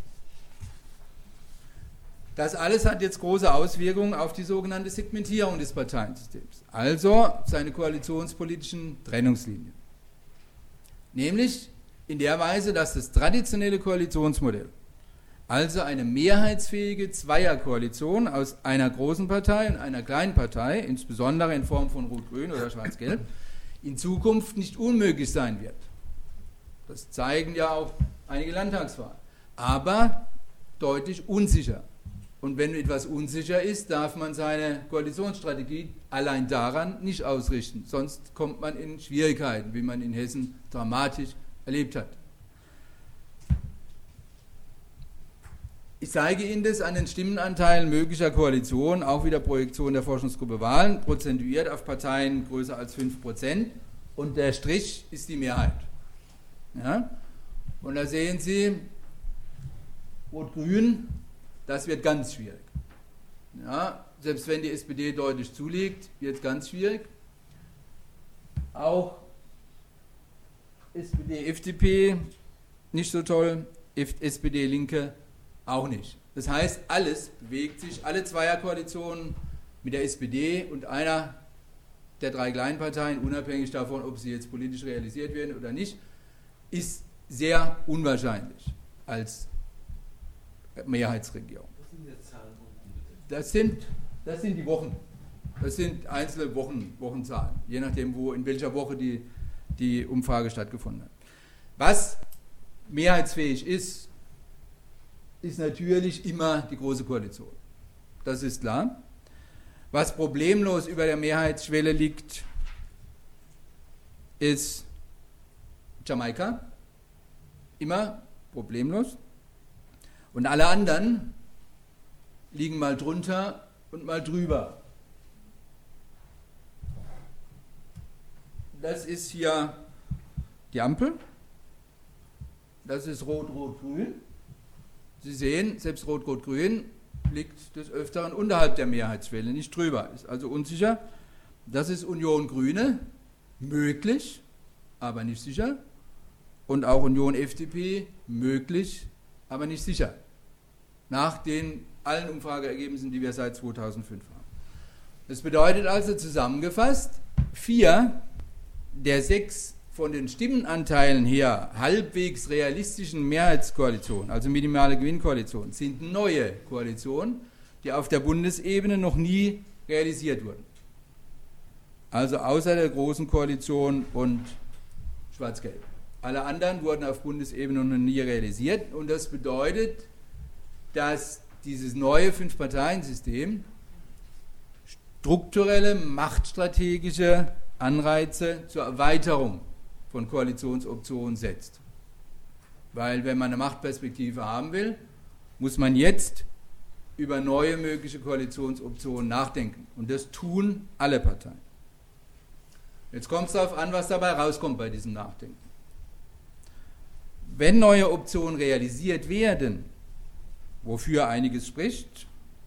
Das alles hat jetzt große Auswirkungen auf die sogenannte Segmentierung des Parteiensystems, also seine koalitionspolitischen Trennungslinien. Nämlich in der Weise, dass das traditionelle Koalitionsmodell, also eine mehrheitsfähige Zweierkoalition aus einer großen Partei und einer kleinen Partei, insbesondere in Form von Rot-Grün oder Schwarz-Gelb, in Zukunft nicht unmöglich sein wird. Das zeigen ja auch einige Landtagswahlen. Aber deutlich unsicher. Und wenn etwas unsicher ist, darf man seine Koalitionsstrategie allein daran nicht ausrichten. Sonst kommt man in Schwierigkeiten, wie man in Hessen dramatisch erlebt hat. Ich zeige Ihnen das an den Stimmenanteilen möglicher Koalitionen, auch wieder Projektion der Forschungsgruppe Wahlen, prozentuiert auf Parteien größer als fünf Prozent. Und der Strich ist die Mehrheit. Ja? Und da sehen Sie, Rot-Grün, das wird ganz schwierig. Ja? Selbst wenn die S P D deutlich zulegt, wird es ganz schwierig. Auch S P D, F D P nicht so toll, S P D, Linke auch nicht. Das heißt, alles bewegt sich, alle Zweierkoalitionen mit der S P D und einer der drei kleinen Parteien, unabhängig davon, ob sie jetzt politisch realisiert werden oder nicht, ist sehr unwahrscheinlich als Mehrheitsregierung. Was sind die Zahlen unten bitte? Das sind, das sind die Wochen. Das sind einzelne Wochen, Wochenzahlen, je nachdem, wo, in welcher Woche die, die Umfrage stattgefunden hat. Was mehrheitsfähig ist, ist natürlich immer die Große Koalition. Das ist klar. Was problemlos über der Mehrheitsschwelle liegt, ist Jamaika. Immer problemlos. Und alle anderen liegen mal drunter und mal drüber. Das ist hier die Ampel. Das ist Rot-Rot-Grün. Sie sehen, selbst Rot-Rot-Grün liegt des Öfteren unterhalb der Mehrheitsschwelle, nicht drüber. Ist also unsicher. Das ist Union-Grüne, möglich, aber nicht sicher. Und auch Union-F D P, möglich, aber nicht sicher. Nach den allen Umfrageergebnissen, die wir seit zweitausendfünf haben. Das bedeutet also zusammengefasst, vier der sechs von den Stimmenanteilen her halbwegs realistischen Mehrheitskoalitionen, also minimale Gewinnkoalitionen, sind neue Koalitionen, die auf der Bundesebene noch nie realisiert wurden. Also außer der Großen Koalition und Schwarz-Gelb. Alle anderen wurden auf Bundesebene noch nie realisiert und das bedeutet, dass dieses neue Fünf-Parteien-System strukturelle, machtstrategische Anreize zur Erweiterung von Koalitionsoptionen setzt. Weil wenn man eine Machtperspektive haben will, muss man jetzt über neue mögliche Koalitionsoptionen nachdenken. Und das tun alle Parteien. Jetzt kommt es darauf an, was dabei rauskommt bei diesem Nachdenken. Wenn neue Optionen realisiert werden, wofür einiges spricht,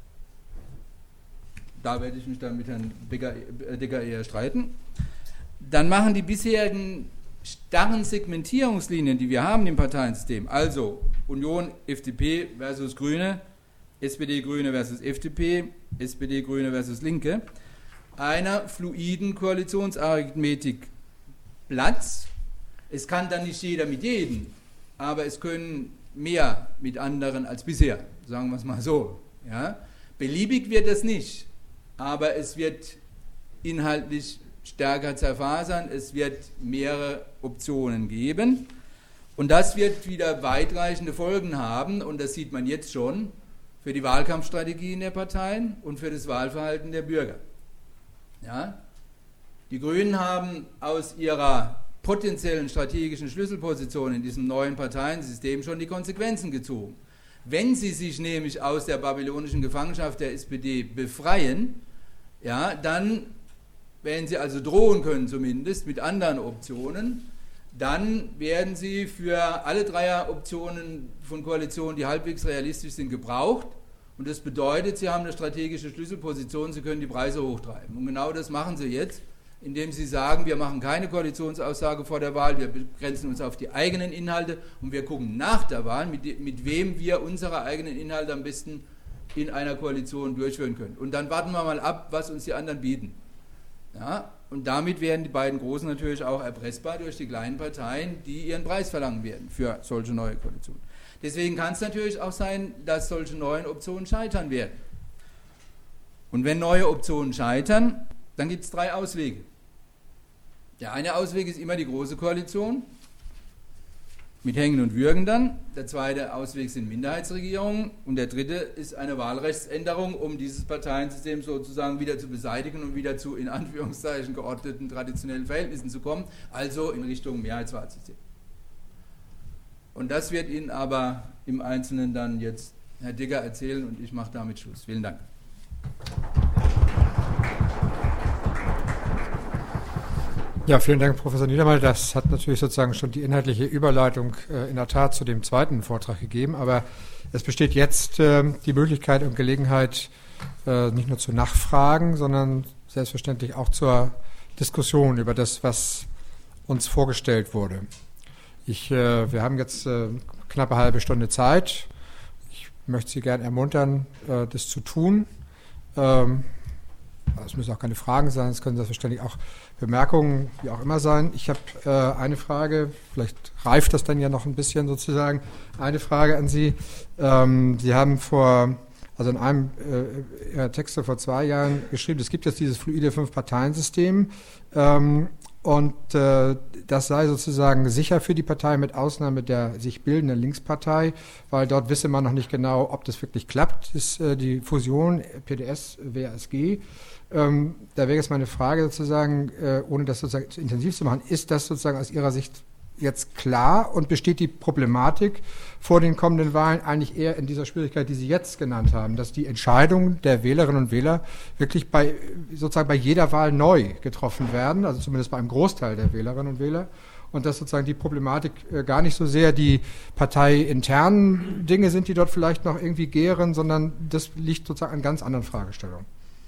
da werde ich mich dann mit Herrn Decker eher streiten, dann machen die bisherigen starren Segmentierungslinien, die wir haben im Parteiensystem, also Union, F D P versus Grüne, S P D, Grüne versus F D P, S P D, Grüne versus Linke, einer fluiden Koalitionsarithmetik Platz. Es kann dann nicht jeder mit jedem, aber es können mehr mit anderen als bisher, sagen wir es mal so. Ja? Beliebig wird das nicht, aber es wird inhaltlich stärker zerfasern, es wird mehrere Optionen geben und das wird wieder weitreichende Folgen haben und das sieht man jetzt schon für die Wahlkampfstrategien der Parteien und für das Wahlverhalten der Bürger. Ja? Die Grünen haben aus ihrer potenziellen strategischen Schlüsselposition in diesem neuen Parteiensystem schon die Konsequenzen gezogen. Wenn sie sich nämlich aus der babylonischen Gefangenschaft der S P D befreien, ja, dann wenn sie also drohen können zumindest mit anderen Optionen, dann werden sie für alle drei Optionen von Koalitionen, die halbwegs realistisch sind, gebraucht. Und das bedeutet, sie haben eine strategische Schlüsselposition, sie können die Preise hochtreiben. Und genau das machen sie jetzt, indem sie sagen, wir machen keine Koalitionsaussage vor der Wahl, wir begrenzen uns auf die eigenen Inhalte und wir gucken nach der Wahl, mit, mit wem wir unsere eigenen Inhalte am besten in einer Koalition durchführen können. Und dann warten wir mal ab, was uns die anderen bieten. Ja, und damit werden die beiden Großen natürlich auch erpressbar durch die kleinen Parteien, die ihren Preis verlangen werden für solche neue Koalitionen. Deswegen kann es natürlich auch sein, dass solche neuen Optionen scheitern werden. Und wenn neue Optionen scheitern, dann gibt es drei Auswege. Der eine Ausweg ist immer die Große Koalition, mit Hängen und Würgen dann. Der zweite Ausweg sind Minderheitsregierungen und der dritte ist eine Wahlrechtsänderung, um dieses Parteiensystem sozusagen wieder zu beseitigen und wieder zu in Anführungszeichen geordneten traditionellen Verhältnissen zu kommen, also in Richtung Mehrheitswahlsystem. Und das wird Ihnen aber im Einzelnen dann jetzt Herr Decker erzählen und ich mache damit Schluss. Vielen Dank. Ja, vielen Dank, Professor Niedermeyer. Das hat natürlich sozusagen schon die inhaltliche Überleitung äh, in der Tat zu dem zweiten Vortrag gegeben. Aber es besteht jetzt äh, die Möglichkeit und Gelegenheit, äh, nicht nur zu Nachfragen, sondern selbstverständlich auch zur Diskussion über das, was uns vorgestellt wurde. Ich, äh, wir haben jetzt äh, knappe halbe Stunde Zeit. Ich möchte Sie gerne ermuntern, äh, das zu tun. Ähm, es müssen auch keine Fragen sein, es können selbstverständlich auch Bemerkungen, wie auch immer sein. Ich habe äh, eine Frage, vielleicht reift das dann ja noch ein bisschen sozusagen, eine Frage an Sie. Ähm, Sie haben vor, also in einem äh, Ihrer Texte vor zwei Jahren geschrieben, es gibt jetzt dieses fluide Fünf-Parteien-System, ähm, und äh, das sei sozusagen sicher für die Partei mit Ausnahme der sich bildenden Linkspartei, weil dort wisse man noch nicht genau, ob das wirklich klappt, ist äh, die Fusion P D S W S G. Ähm, da wäre jetzt meine Frage sozusagen, äh, ohne das sozusagen zu intensiv zu machen, ist das sozusagen aus Ihrer Sicht jetzt klar und besteht die Problematik vor den kommenden Wahlen eigentlich eher in dieser Schwierigkeit, die Sie jetzt genannt haben, dass die Entscheidungen der Wählerinnen und Wähler wirklich bei sozusagen bei jeder Wahl neu getroffen werden, also zumindest bei einem Großteil der Wählerinnen und Wähler, und dass sozusagen die Problematik äh, gar nicht so sehr die parteiinternen Dinge sind, die dort vielleicht noch irgendwie gären, sondern das liegt sozusagen an ganz anderen Fragestellungen.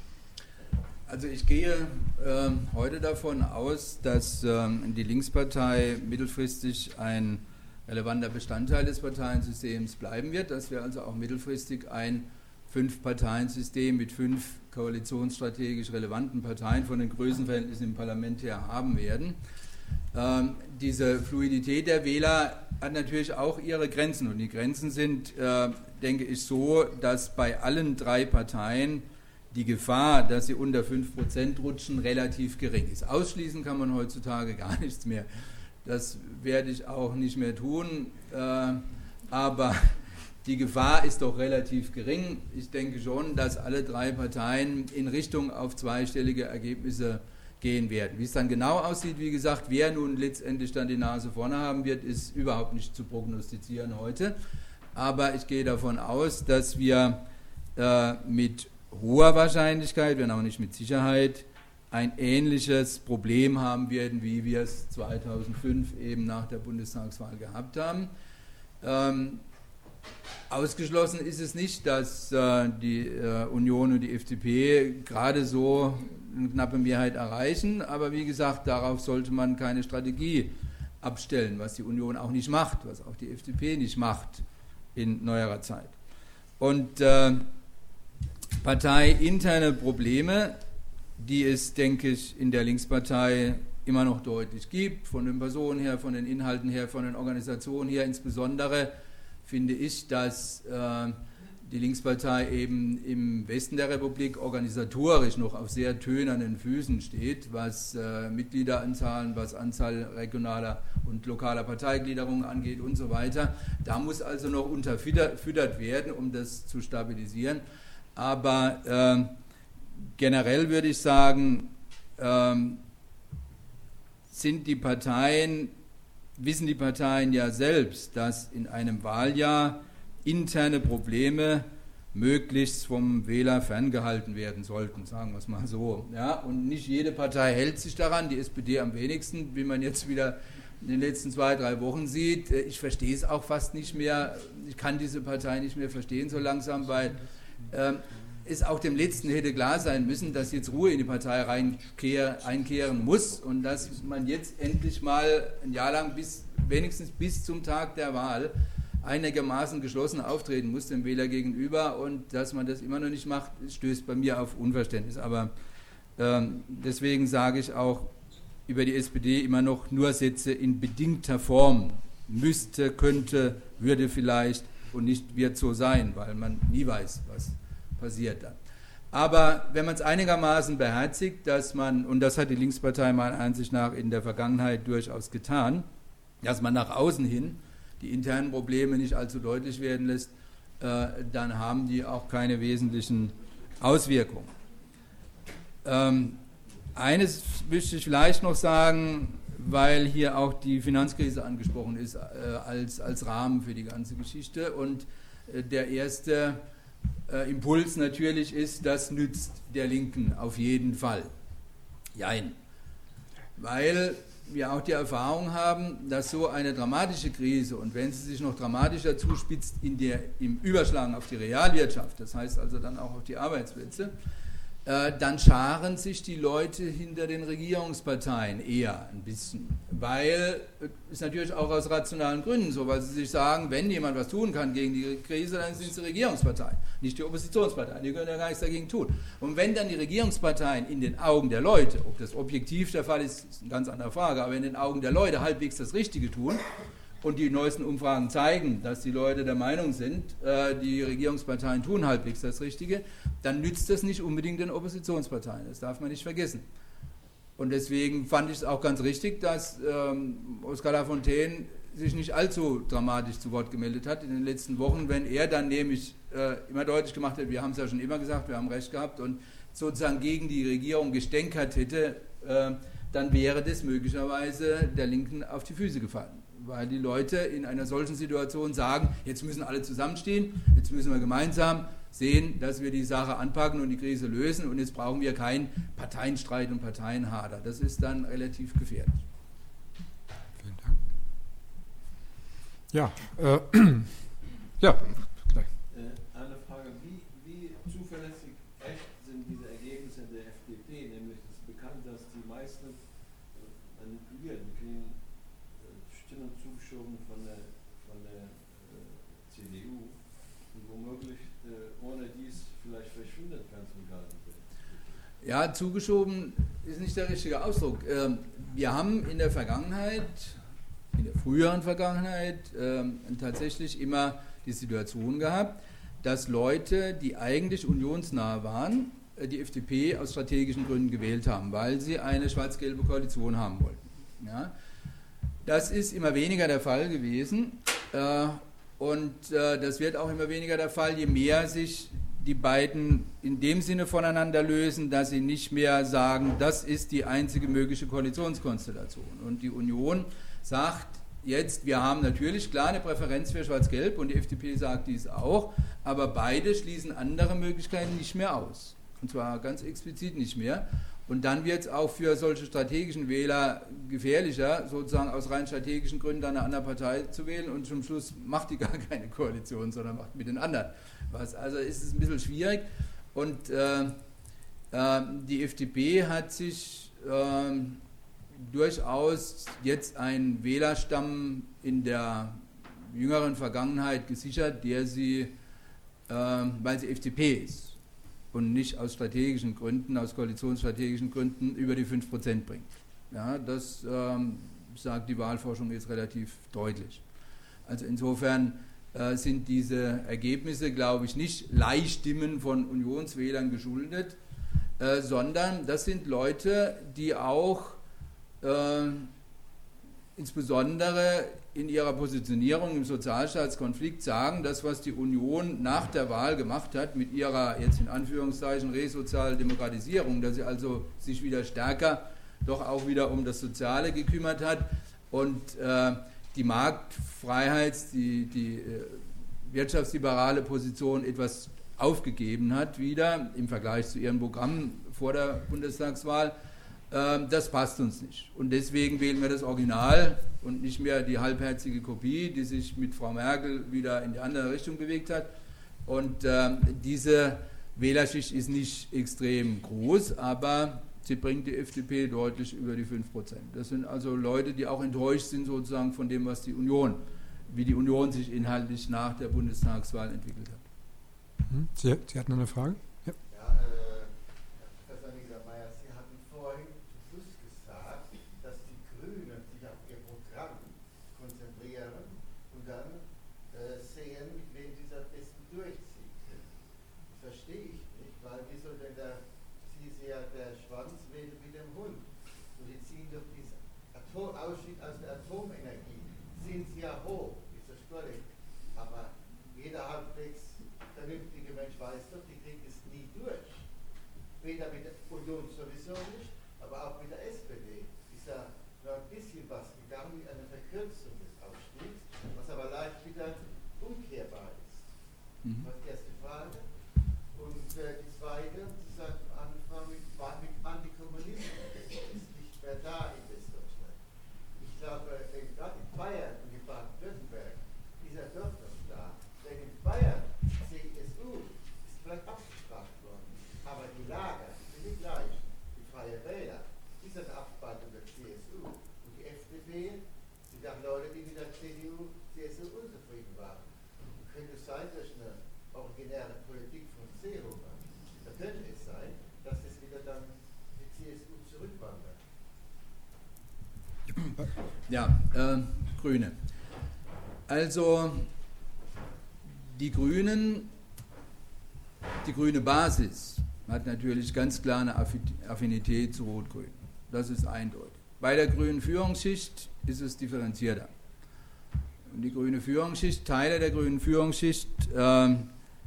Also ich gehe äh, heute davon aus, dass äh, die Linkspartei mittelfristig ein relevanter Bestandteil des Parteiensystems bleiben wird, dass wir also auch mittelfristig ein Fünf-Parteien-System mit fünf koalitionsstrategisch relevanten Parteien von den Größenverhältnissen im Parlament her haben werden. Ähm, diese Fluidität der Wähler hat natürlich auch ihre Grenzen, und die Grenzen sind, äh, denke ich, so, dass bei allen drei Parteien die Gefahr, dass sie unter fünf Prozent rutschen, relativ gering ist. Ausschließen kann man heutzutage gar nichts mehr. Das werde ich auch nicht mehr tun, äh, aber die Gefahr ist doch relativ gering. Ich denke schon, dass alle drei Parteien in Richtung auf zweistellige Ergebnisse gehen werden. Wie es dann genau aussieht, wie gesagt, wer nun letztendlich dann die Nase vorne haben wird, ist überhaupt nicht zu prognostizieren heute. Aber ich gehe davon aus, dass wir äh, mit hoher Wahrscheinlichkeit, wenn auch nicht mit Sicherheit, ein ähnliches Problem haben werden, wie wir es zweitausendfünf eben nach der Bundestagswahl gehabt haben. Ähm, ausgeschlossen ist es nicht, dass äh, die äh, Union und die F D P gerade so eine knappe Mehrheit erreichen, aber wie gesagt, darauf sollte man keine Strategie abstellen, was die Union auch nicht macht, was auch die F D P nicht macht in neuerer Zeit. Und äh, parteiinterne Probleme, die es, denke ich, in der Linkspartei immer noch deutlich gibt, von den Personen her, von den Inhalten her, von den Organisationen her. Insbesondere finde ich, dass äh, die Linkspartei eben im Westen der Republik organisatorisch noch auf sehr tönernen Füßen steht, was äh, Mitgliederanzahlen, was Anzahl regionaler und lokaler Parteigliederungen angeht und so weiter. Da muss also noch unterfüttert werden, um das zu stabilisieren. Aber äh, generell würde ich sagen, äh, sind die Parteien, wissen die Parteien ja selbst, dass in einem Wahljahr interne Probleme möglichst vom Wähler ferngehalten werden sollten, sagen wir es mal so. Ja? Und nicht jede Partei hält sich daran, die S P D am wenigsten, wie man jetzt wieder in den letzten zwei, drei Wochen sieht. Ich verstehe es auch fast nicht mehr, ich kann diese Partei nicht mehr verstehen so langsam, weil ähm, es auch dem Letzten hätte klar sein müssen, dass jetzt Ruhe in die Partei reinkehr, einkehren muss und dass man jetzt endlich mal ein Jahr lang, bis, wenigstens bis zum Tag der Wahl, einigermaßen geschlossen auftreten muss dem Wähler gegenüber, und dass man das immer noch nicht macht, stößt bei mir auf Unverständnis. Aber ähm, deswegen sage ich auch über die S P D immer noch nur Sätze in bedingter Form. Müsste, könnte, würde vielleicht und nicht wird so sein, weil man nie weiß, was passiert dann. Aber wenn man es einigermaßen beherzigt, dass man, und das hat die Linkspartei meiner Ansicht nach in der Vergangenheit durchaus getan, dass man nach außen hin die internen Probleme nicht allzu deutlich werden lässt, äh, dann haben die auch keine wesentlichen Auswirkungen. Ähm, eines möchte ich vielleicht noch sagen, weil hier auch die Finanzkrise angesprochen ist, äh, als, als Rahmen für die ganze Geschichte. Und äh, der erste äh, Impuls natürlich ist, das nützt der Linken auf jeden Fall. Jein. Weil wir auch die Erfahrung haben, dass so eine dramatische Krise, und wenn sie sich noch dramatischer zuspitzt in der, im Überschlagen auf die Realwirtschaft, das heißt also dann auch auf die Arbeitsplätze, äh, dann scharen sich die Leute hinter den Regierungsparteien eher ein bisschen. Weil, äh, ist natürlich auch aus rationalen Gründen so, weil sie sich sagen, wenn jemand was tun kann gegen die Krise, dann sind es die Regierungsparteien, nicht die Oppositionsparteien. Die können ja gar nichts dagegen tun. Und wenn dann die Regierungsparteien in den Augen der Leute, ob das objektiv der Fall ist, ist eine ganz andere Frage, aber in den Augen der Leute halbwegs das Richtige tun, und die neuesten Umfragen zeigen, dass die Leute der Meinung sind, äh, die Regierungsparteien tun halbwegs das Richtige, dann nützt das nicht unbedingt den Oppositionsparteien. Das darf man nicht vergessen. Und deswegen fand ich es auch ganz richtig, dass ähm, Oskar Lafontaine sich nicht allzu dramatisch zu Wort gemeldet hat in den letzten Wochen, wenn er dann nämlich äh, immer deutlich gemacht hat, wir haben es ja schon immer gesagt, wir haben recht gehabt und sozusagen gegen die Regierung gestänkert hätte, äh, dann wäre das möglicherweise der Linken auf die Füße gefallen. Weil die Leute in einer solchen Situation sagen, jetzt müssen alle zusammenstehen, jetzt müssen wir gemeinsam sehen, dass wir die Sache anpacken und die Krise lösen und jetzt brauchen wir keinen Parteienstreit und Parteienhader. Das ist dann relativ gefährlich. Vielen Dank. Ja, äh, ja, gleich. Äh, eine Frage, wie, wie zuverlässig echt sind diese Ergebnisse der F D P? Nämlich es ist bekannt, dass die meisten manipuliert, kriegen Stimmen zugeschoben von der, von der äh, C D U und womöglich äh, ohne dies vielleicht verschwindet ganz und gar nicht. Ja, zugeschoben ist nicht der richtige Ausdruck. Ähm, wir haben in der Vergangenheit, in der früheren Vergangenheit, ähm, tatsächlich immer die Situation gehabt, dass Leute, die eigentlich unionsnah waren, äh, die F D P aus strategischen Gründen gewählt haben, weil sie eine schwarz-gelbe Koalition haben wollten. Ja? Das ist immer weniger der Fall gewesen äh, und äh, das wird auch immer weniger der Fall, je mehr sich die beiden in dem Sinne voneinander lösen, dass sie nicht mehr sagen, das ist die einzige mögliche Koalitionskonstellation. Und die Union sagt jetzt, wir haben natürlich klar eine Präferenz für Schwarz-Gelb und die F D P sagt dies auch, aber beide schließen andere Möglichkeiten nicht mehr aus. Und zwar ganz explizit nicht mehr. Und dann wird es auch für solche strategischen Wähler gefährlicher, sozusagen aus rein strategischen Gründen eine andere Partei zu wählen und zum Schluss macht die gar keine Koalition, sondern macht mit den anderen was. Also ist es ein bisschen schwierig und äh, äh, die F D P hat sich äh, durchaus jetzt einen Wählerstamm in der jüngeren Vergangenheit gesichert, der sie, äh, weil sie F D P ist, und nicht aus strategischen Gründen, aus koalitionsstrategischen Gründen über die fünf Prozent bringt. Ja, das ähm, sagt die Wahlforschung jetzt relativ deutlich. Also insofern äh, sind diese Ergebnisse, glaube ich, nicht Leihstimmen von Unionswählern geschuldet, äh, sondern das sind Leute, die auch äh, insbesondere in ihrer Positionierung im Sozialstaatskonflikt sagen, das, was die Union nach der Wahl gemacht hat, mit ihrer, jetzt in Anführungszeichen, Resozialdemokratisierung, dass sie also sich wieder stärker doch auch wieder um das Soziale gekümmert hat und äh, die Marktfreiheits-, die, die äh, wirtschaftsliberale Position etwas aufgegeben hat, wieder im Vergleich zu ihren Programmen vor der Bundestagswahl. Das passt uns nicht. Und deswegen wählen wir das Original und nicht mehr die halbherzige Kopie, die sich mit Frau Merkel wieder in die andere Richtung bewegt hat. Und äh, diese Wählerschicht ist nicht extrem groß, aber sie bringt die F D P deutlich über die fünf Prozent. Das sind also Leute, die auch enttäuscht sind sozusagen von dem, was die Union, wie die Union sich inhaltlich nach der Bundestagswahl entwickelt hat. Sie, Sie hatten eine Frage? Ja. Ausstieg aus der Atomenergie sind sie ja hoch, ist das völlig. Aber jeder halbwegs vernünftige Mensch weiß doch, die kriegt es nie durch. Weder mit der Union sowieso nicht, aber auch mit der S P D ist ja nur ein bisschen was gegangen mit einer Verkürzung des Ausstiegs, was aber leicht wieder umkehrbar ist. Das war die erste Frage. Und äh, die zweite, Sie sagten am Anfang mit, mit Antikommunismus, das ist nicht mehr da in Westdeutschland. Ich glaube, gerade in Bayern und in Baden-Württemberg ist er doch noch da. Denn in Bayern, C S U, ist vielleicht abgestraft worden. Aber die Lager Ja, äh, Grüne. Also die Grünen, die grüne Basis hat natürlich ganz klar eine Affinität zu Rot-Grün. Das ist eindeutig. Bei der grünen Führungsschicht ist es differenzierter. Und die grüne Führungsschicht, Teile der grünen Führungsschicht äh,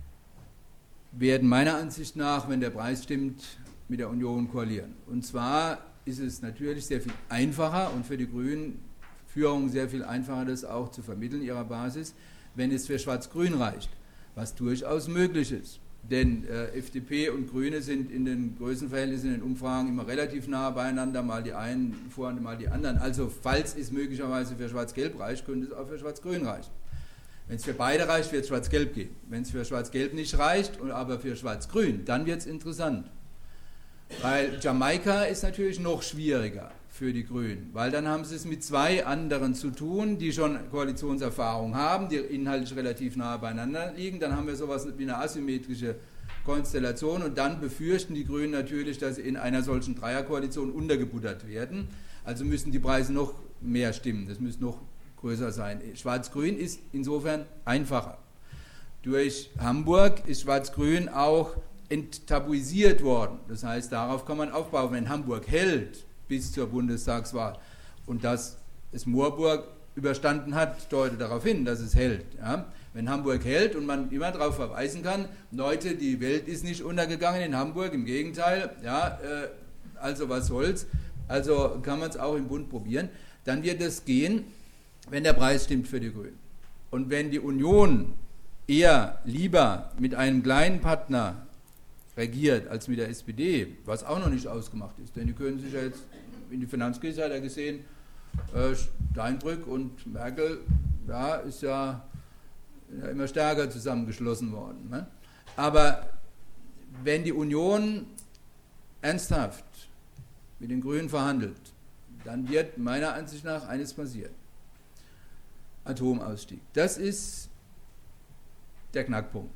werden meiner Ansicht nach, wenn der Preis stimmt, mit der Union koalieren. Und zwar ist es natürlich sehr viel einfacher und für die grünen Führung sehr viel einfacher, das auch zu vermitteln, ihrer Basis, wenn es für Schwarz-Grün reicht, was durchaus möglich ist. Denn äh, F D P und Grüne sind in den Größenverhältnissen in den Umfragen immer relativ nah beieinander, mal die einen vor und mal die anderen. Also falls es möglicherweise für Schwarz-Gelb reicht, könnte es auch für Schwarz-Grün reichen. Wenn es für beide reicht, wird es Schwarz-Gelb geben. Wenn es für Schwarz-Gelb nicht reicht, aber für Schwarz-Grün, dann wird es interessant. Weil Jamaika ist natürlich noch schwieriger für die Grünen, weil dann haben sie es mit zwei anderen zu tun, die schon Koalitionserfahrung haben, die inhaltlich relativ nah beieinander liegen. Dann haben wir sowas wie eine asymmetrische Konstellation und dann befürchten die Grünen natürlich, dass sie in einer solchen Dreierkoalition untergebuttert werden. Also müssen die Preise noch mehr stimmen, das müsste noch größer sein. Schwarz-Grün ist insofern einfacher. Durch Hamburg ist Schwarz-Grün auch enttabuisiert worden. Das heißt, darauf kann man aufbauen. Wenn Hamburg hält bis zur Bundestagswahl und dass es Moorburg überstanden hat, deutet darauf hin, dass es hält. Ja? Wenn Hamburg hält und man immer darauf verweisen kann, Leute, die Welt ist nicht untergegangen in Hamburg, im Gegenteil, ja, äh, also was soll's, also kann man es auch im Bund probieren, dann wird es gehen, wenn der Preis stimmt für die Grünen. Und wenn die Union eher lieber mit einem kleinen Partner regiert als mit der S P D, was auch noch nicht ausgemacht ist, denn die können sich ja jetzt, in die Finanzkrise hat er gesehen, äh, Steinbrück und Merkel, ja, ist ja, ja immer stärker zusammengeschlossen worden. Ne? Aber wenn die Union ernsthaft mit den Grünen verhandelt, dann wird meiner Ansicht nach eines passieren. Atomausstieg. Das ist der Knackpunkt.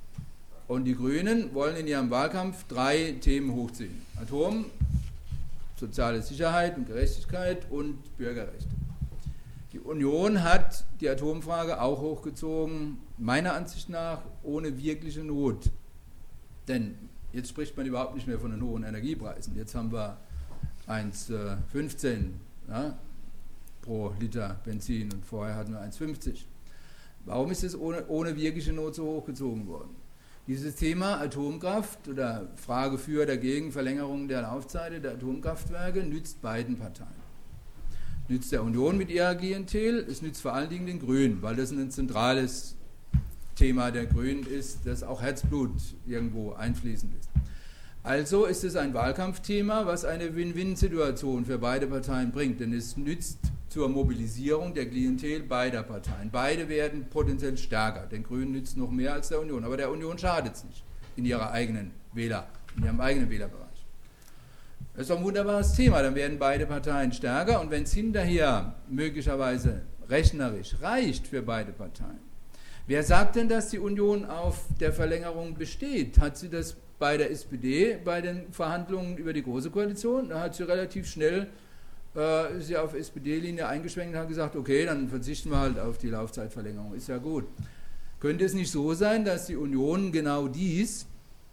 Und die Grünen wollen in ihrem Wahlkampf drei Themen hochziehen. Atom, soziale Sicherheit und Gerechtigkeit und Bürgerrechte. Die Union hat die Atomfrage auch hochgezogen, meiner Ansicht nach ohne wirkliche Not. Denn jetzt spricht man überhaupt nicht mehr von den hohen Energiepreisen. Jetzt haben wir eins Komma fünfzehn ja, pro Liter Benzin und vorher hatten wir eins Komma fünfzig. Warum ist es ohne, ohne wirkliche Not so hochgezogen worden? Dieses Thema Atomkraft oder Frage für, dagegen, Verlängerung der Laufzeit der Atomkraftwerke nützt beiden Parteien. Nützt der Union mit ihrer Klientel, es nützt vor allen Dingen den Grünen, weil das ein zentrales Thema der Grünen ist, das auch Herzblut irgendwo einfließen lässt. Also ist es ein Wahlkampfthema, was eine Win-Win-Situation für beide Parteien bringt, denn es nützt zur Mobilisierung der Klientel beider Parteien. Beide werden potenziell stärker. Den Grünen nützt noch mehr als der Union, aber der Union schadet es nicht in ihrer eigenen Wähler, in ihrem eigenen Wählerbereich. Das ist doch ein wunderbares Thema, dann werden beide Parteien stärker und wenn es hinterher möglicherweise rechnerisch reicht für beide Parteien, wer sagt denn, dass die Union auf der Verlängerung besteht? Hat sie das bei der S P D, bei den Verhandlungen über die Große Koalition? Da hat sie relativ schnell äh, sie auf S P D-Linie eingeschwenkt und hat gesagt, okay, dann verzichten wir halt auf die Laufzeitverlängerung, ist ja gut. Könnte es nicht so sein, dass die Union genau dies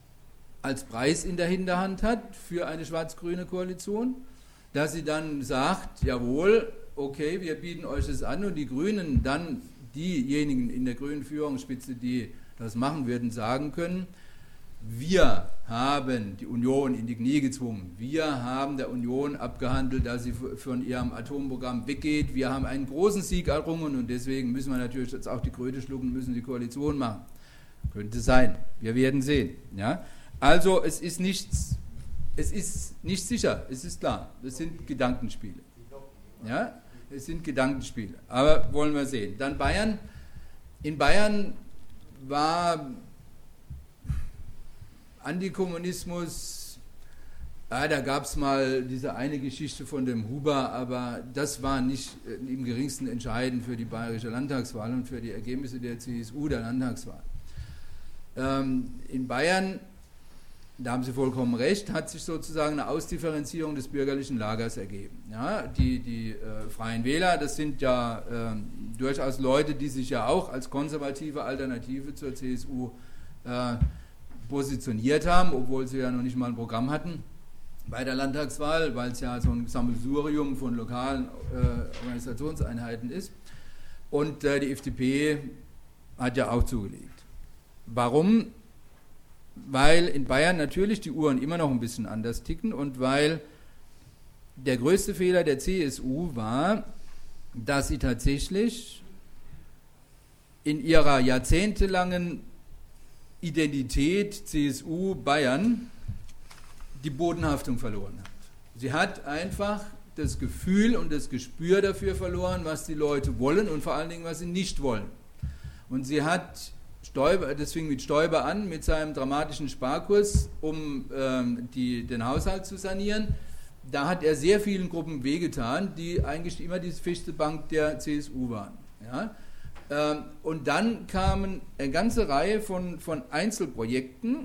als Preis in der Hinterhand hat für eine schwarz-grüne Koalition, dass sie dann sagt, jawohl, okay, wir bieten euch das an und die Grünen dann, diejenigen in der grünen Führungsspitze, die das machen würden, sagen können, wir haben die Union in die Knie gezwungen, wir haben der Union abgehandelt, dass sie von ihrem Atomprogramm weggeht, wir haben einen großen Sieg errungen und deswegen müssen wir natürlich jetzt auch die Kröte schlucken, müssen die Koalition machen. Könnte sein, wir werden sehen. Ja? Also es ist nichts, es ist nicht sicher, es ist klar, das sind Gedankenspiele. Ja? Es sind Gedankenspiele, aber wollen wir sehen. Dann Bayern, in Bayern war Antikommunismus, ja, da gab es mal diese eine Geschichte von dem Huber, aber das war nicht im geringsten entscheidend für die bayerische Landtagswahl und für die Ergebnisse der C S U der Landtagswahl. Ähm, in Bayern da haben Sie vollkommen recht, hat sich sozusagen eine Ausdifferenzierung des bürgerlichen Lagers ergeben. Ja, die die äh, Freien Wähler, das sind ja äh, durchaus Leute, die sich ja auch als konservative Alternative zur C S U äh, positioniert haben, obwohl sie ja noch nicht mal ein Programm hatten bei der Landtagswahl, weil es ja so ein Sammelsurium von lokalen äh, Organisationseinheiten ist. Und äh, die F D P hat ja auch zugelegt. Warum? Weil in Bayern natürlich die Uhren immer noch ein bisschen anders ticken und weil der größte Fehler der C S U war, dass sie tatsächlich in ihrer jahrzehntelangen Identität C S U Bayern die Bodenhaftung verloren hat. Sie hat einfach das Gefühl und das Gespür dafür verloren, was die Leute wollen und vor allen Dingen, was sie nicht wollen. Und sie hat Stoiber, das fing mit Stoiber an, mit seinem dramatischen Sparkurs, um ähm, die, den Haushalt zu sanieren. Da hat er sehr vielen Gruppen wehgetan, die eigentlich immer die feste Bank der C S U waren. Ja? Ähm, und dann kamen eine ganze Reihe von, von Einzelprojekten,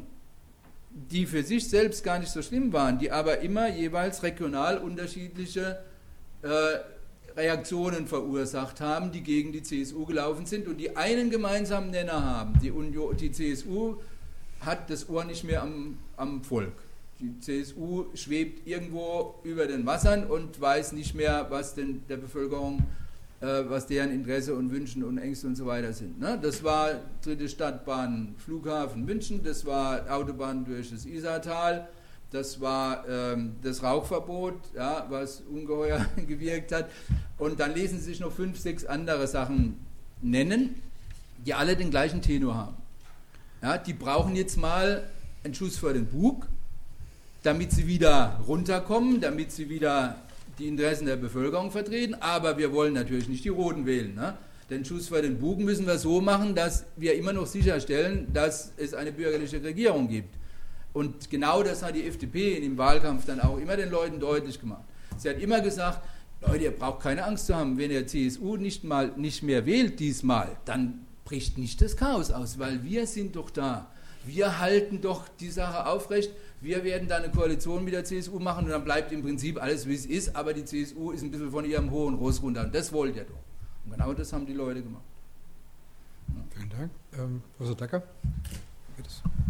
die für sich selbst gar nicht so schlimm waren, die aber immer jeweils regional unterschiedliche äh, Reaktionen verursacht haben, die gegen die C S U gelaufen sind und die einen gemeinsamen Nenner haben. Die, Union, die C S U hat das Ohr nicht mehr am, am Volk. Die C S U schwebt irgendwo über den Wassern und weiß nicht mehr, was denn der Bevölkerung, äh, was deren Interesse und Wünschen und Ängste und so weiter sind. Ne? Das war dritte Stadtbahn, Flughafen München, das war Autobahn durch das Isartal, das war ähm, das Rauchverbot, ja, was ungeheuer gewirkt hat. Und dann lesen Sie sich noch fünf, sechs andere Sachen nennen, die alle den gleichen Tenor haben. Ja, die brauchen jetzt mal einen Schuss vor den Bug, damit sie wieder runterkommen, damit sie wieder die Interessen der Bevölkerung vertreten. Aber wir wollen natürlich nicht die Roten wählen. Ne? Den Schuss vor den Bug müssen wir so machen, dass wir immer noch sicherstellen, dass es eine bürgerliche Regierung gibt. Und genau das hat die F D P im Wahlkampf dann auch immer den Leuten deutlich gemacht. Sie hat immer gesagt, Leute, ihr braucht keine Angst zu haben, wenn ihr C S U nicht, mal, nicht mehr wählt diesmal, dann bricht nicht das Chaos aus, weil wir sind doch da. Wir halten doch die Sache aufrecht, wir werden da eine Koalition mit der C S U machen und dann bleibt im Prinzip alles, wie es ist, aber die C S U ist ein bisschen von ihrem hohen Ross runter und das wollt ihr doch. Und genau das haben die Leute gemacht. Ja. Vielen Dank. Ähm, Professor Decker? Geht es?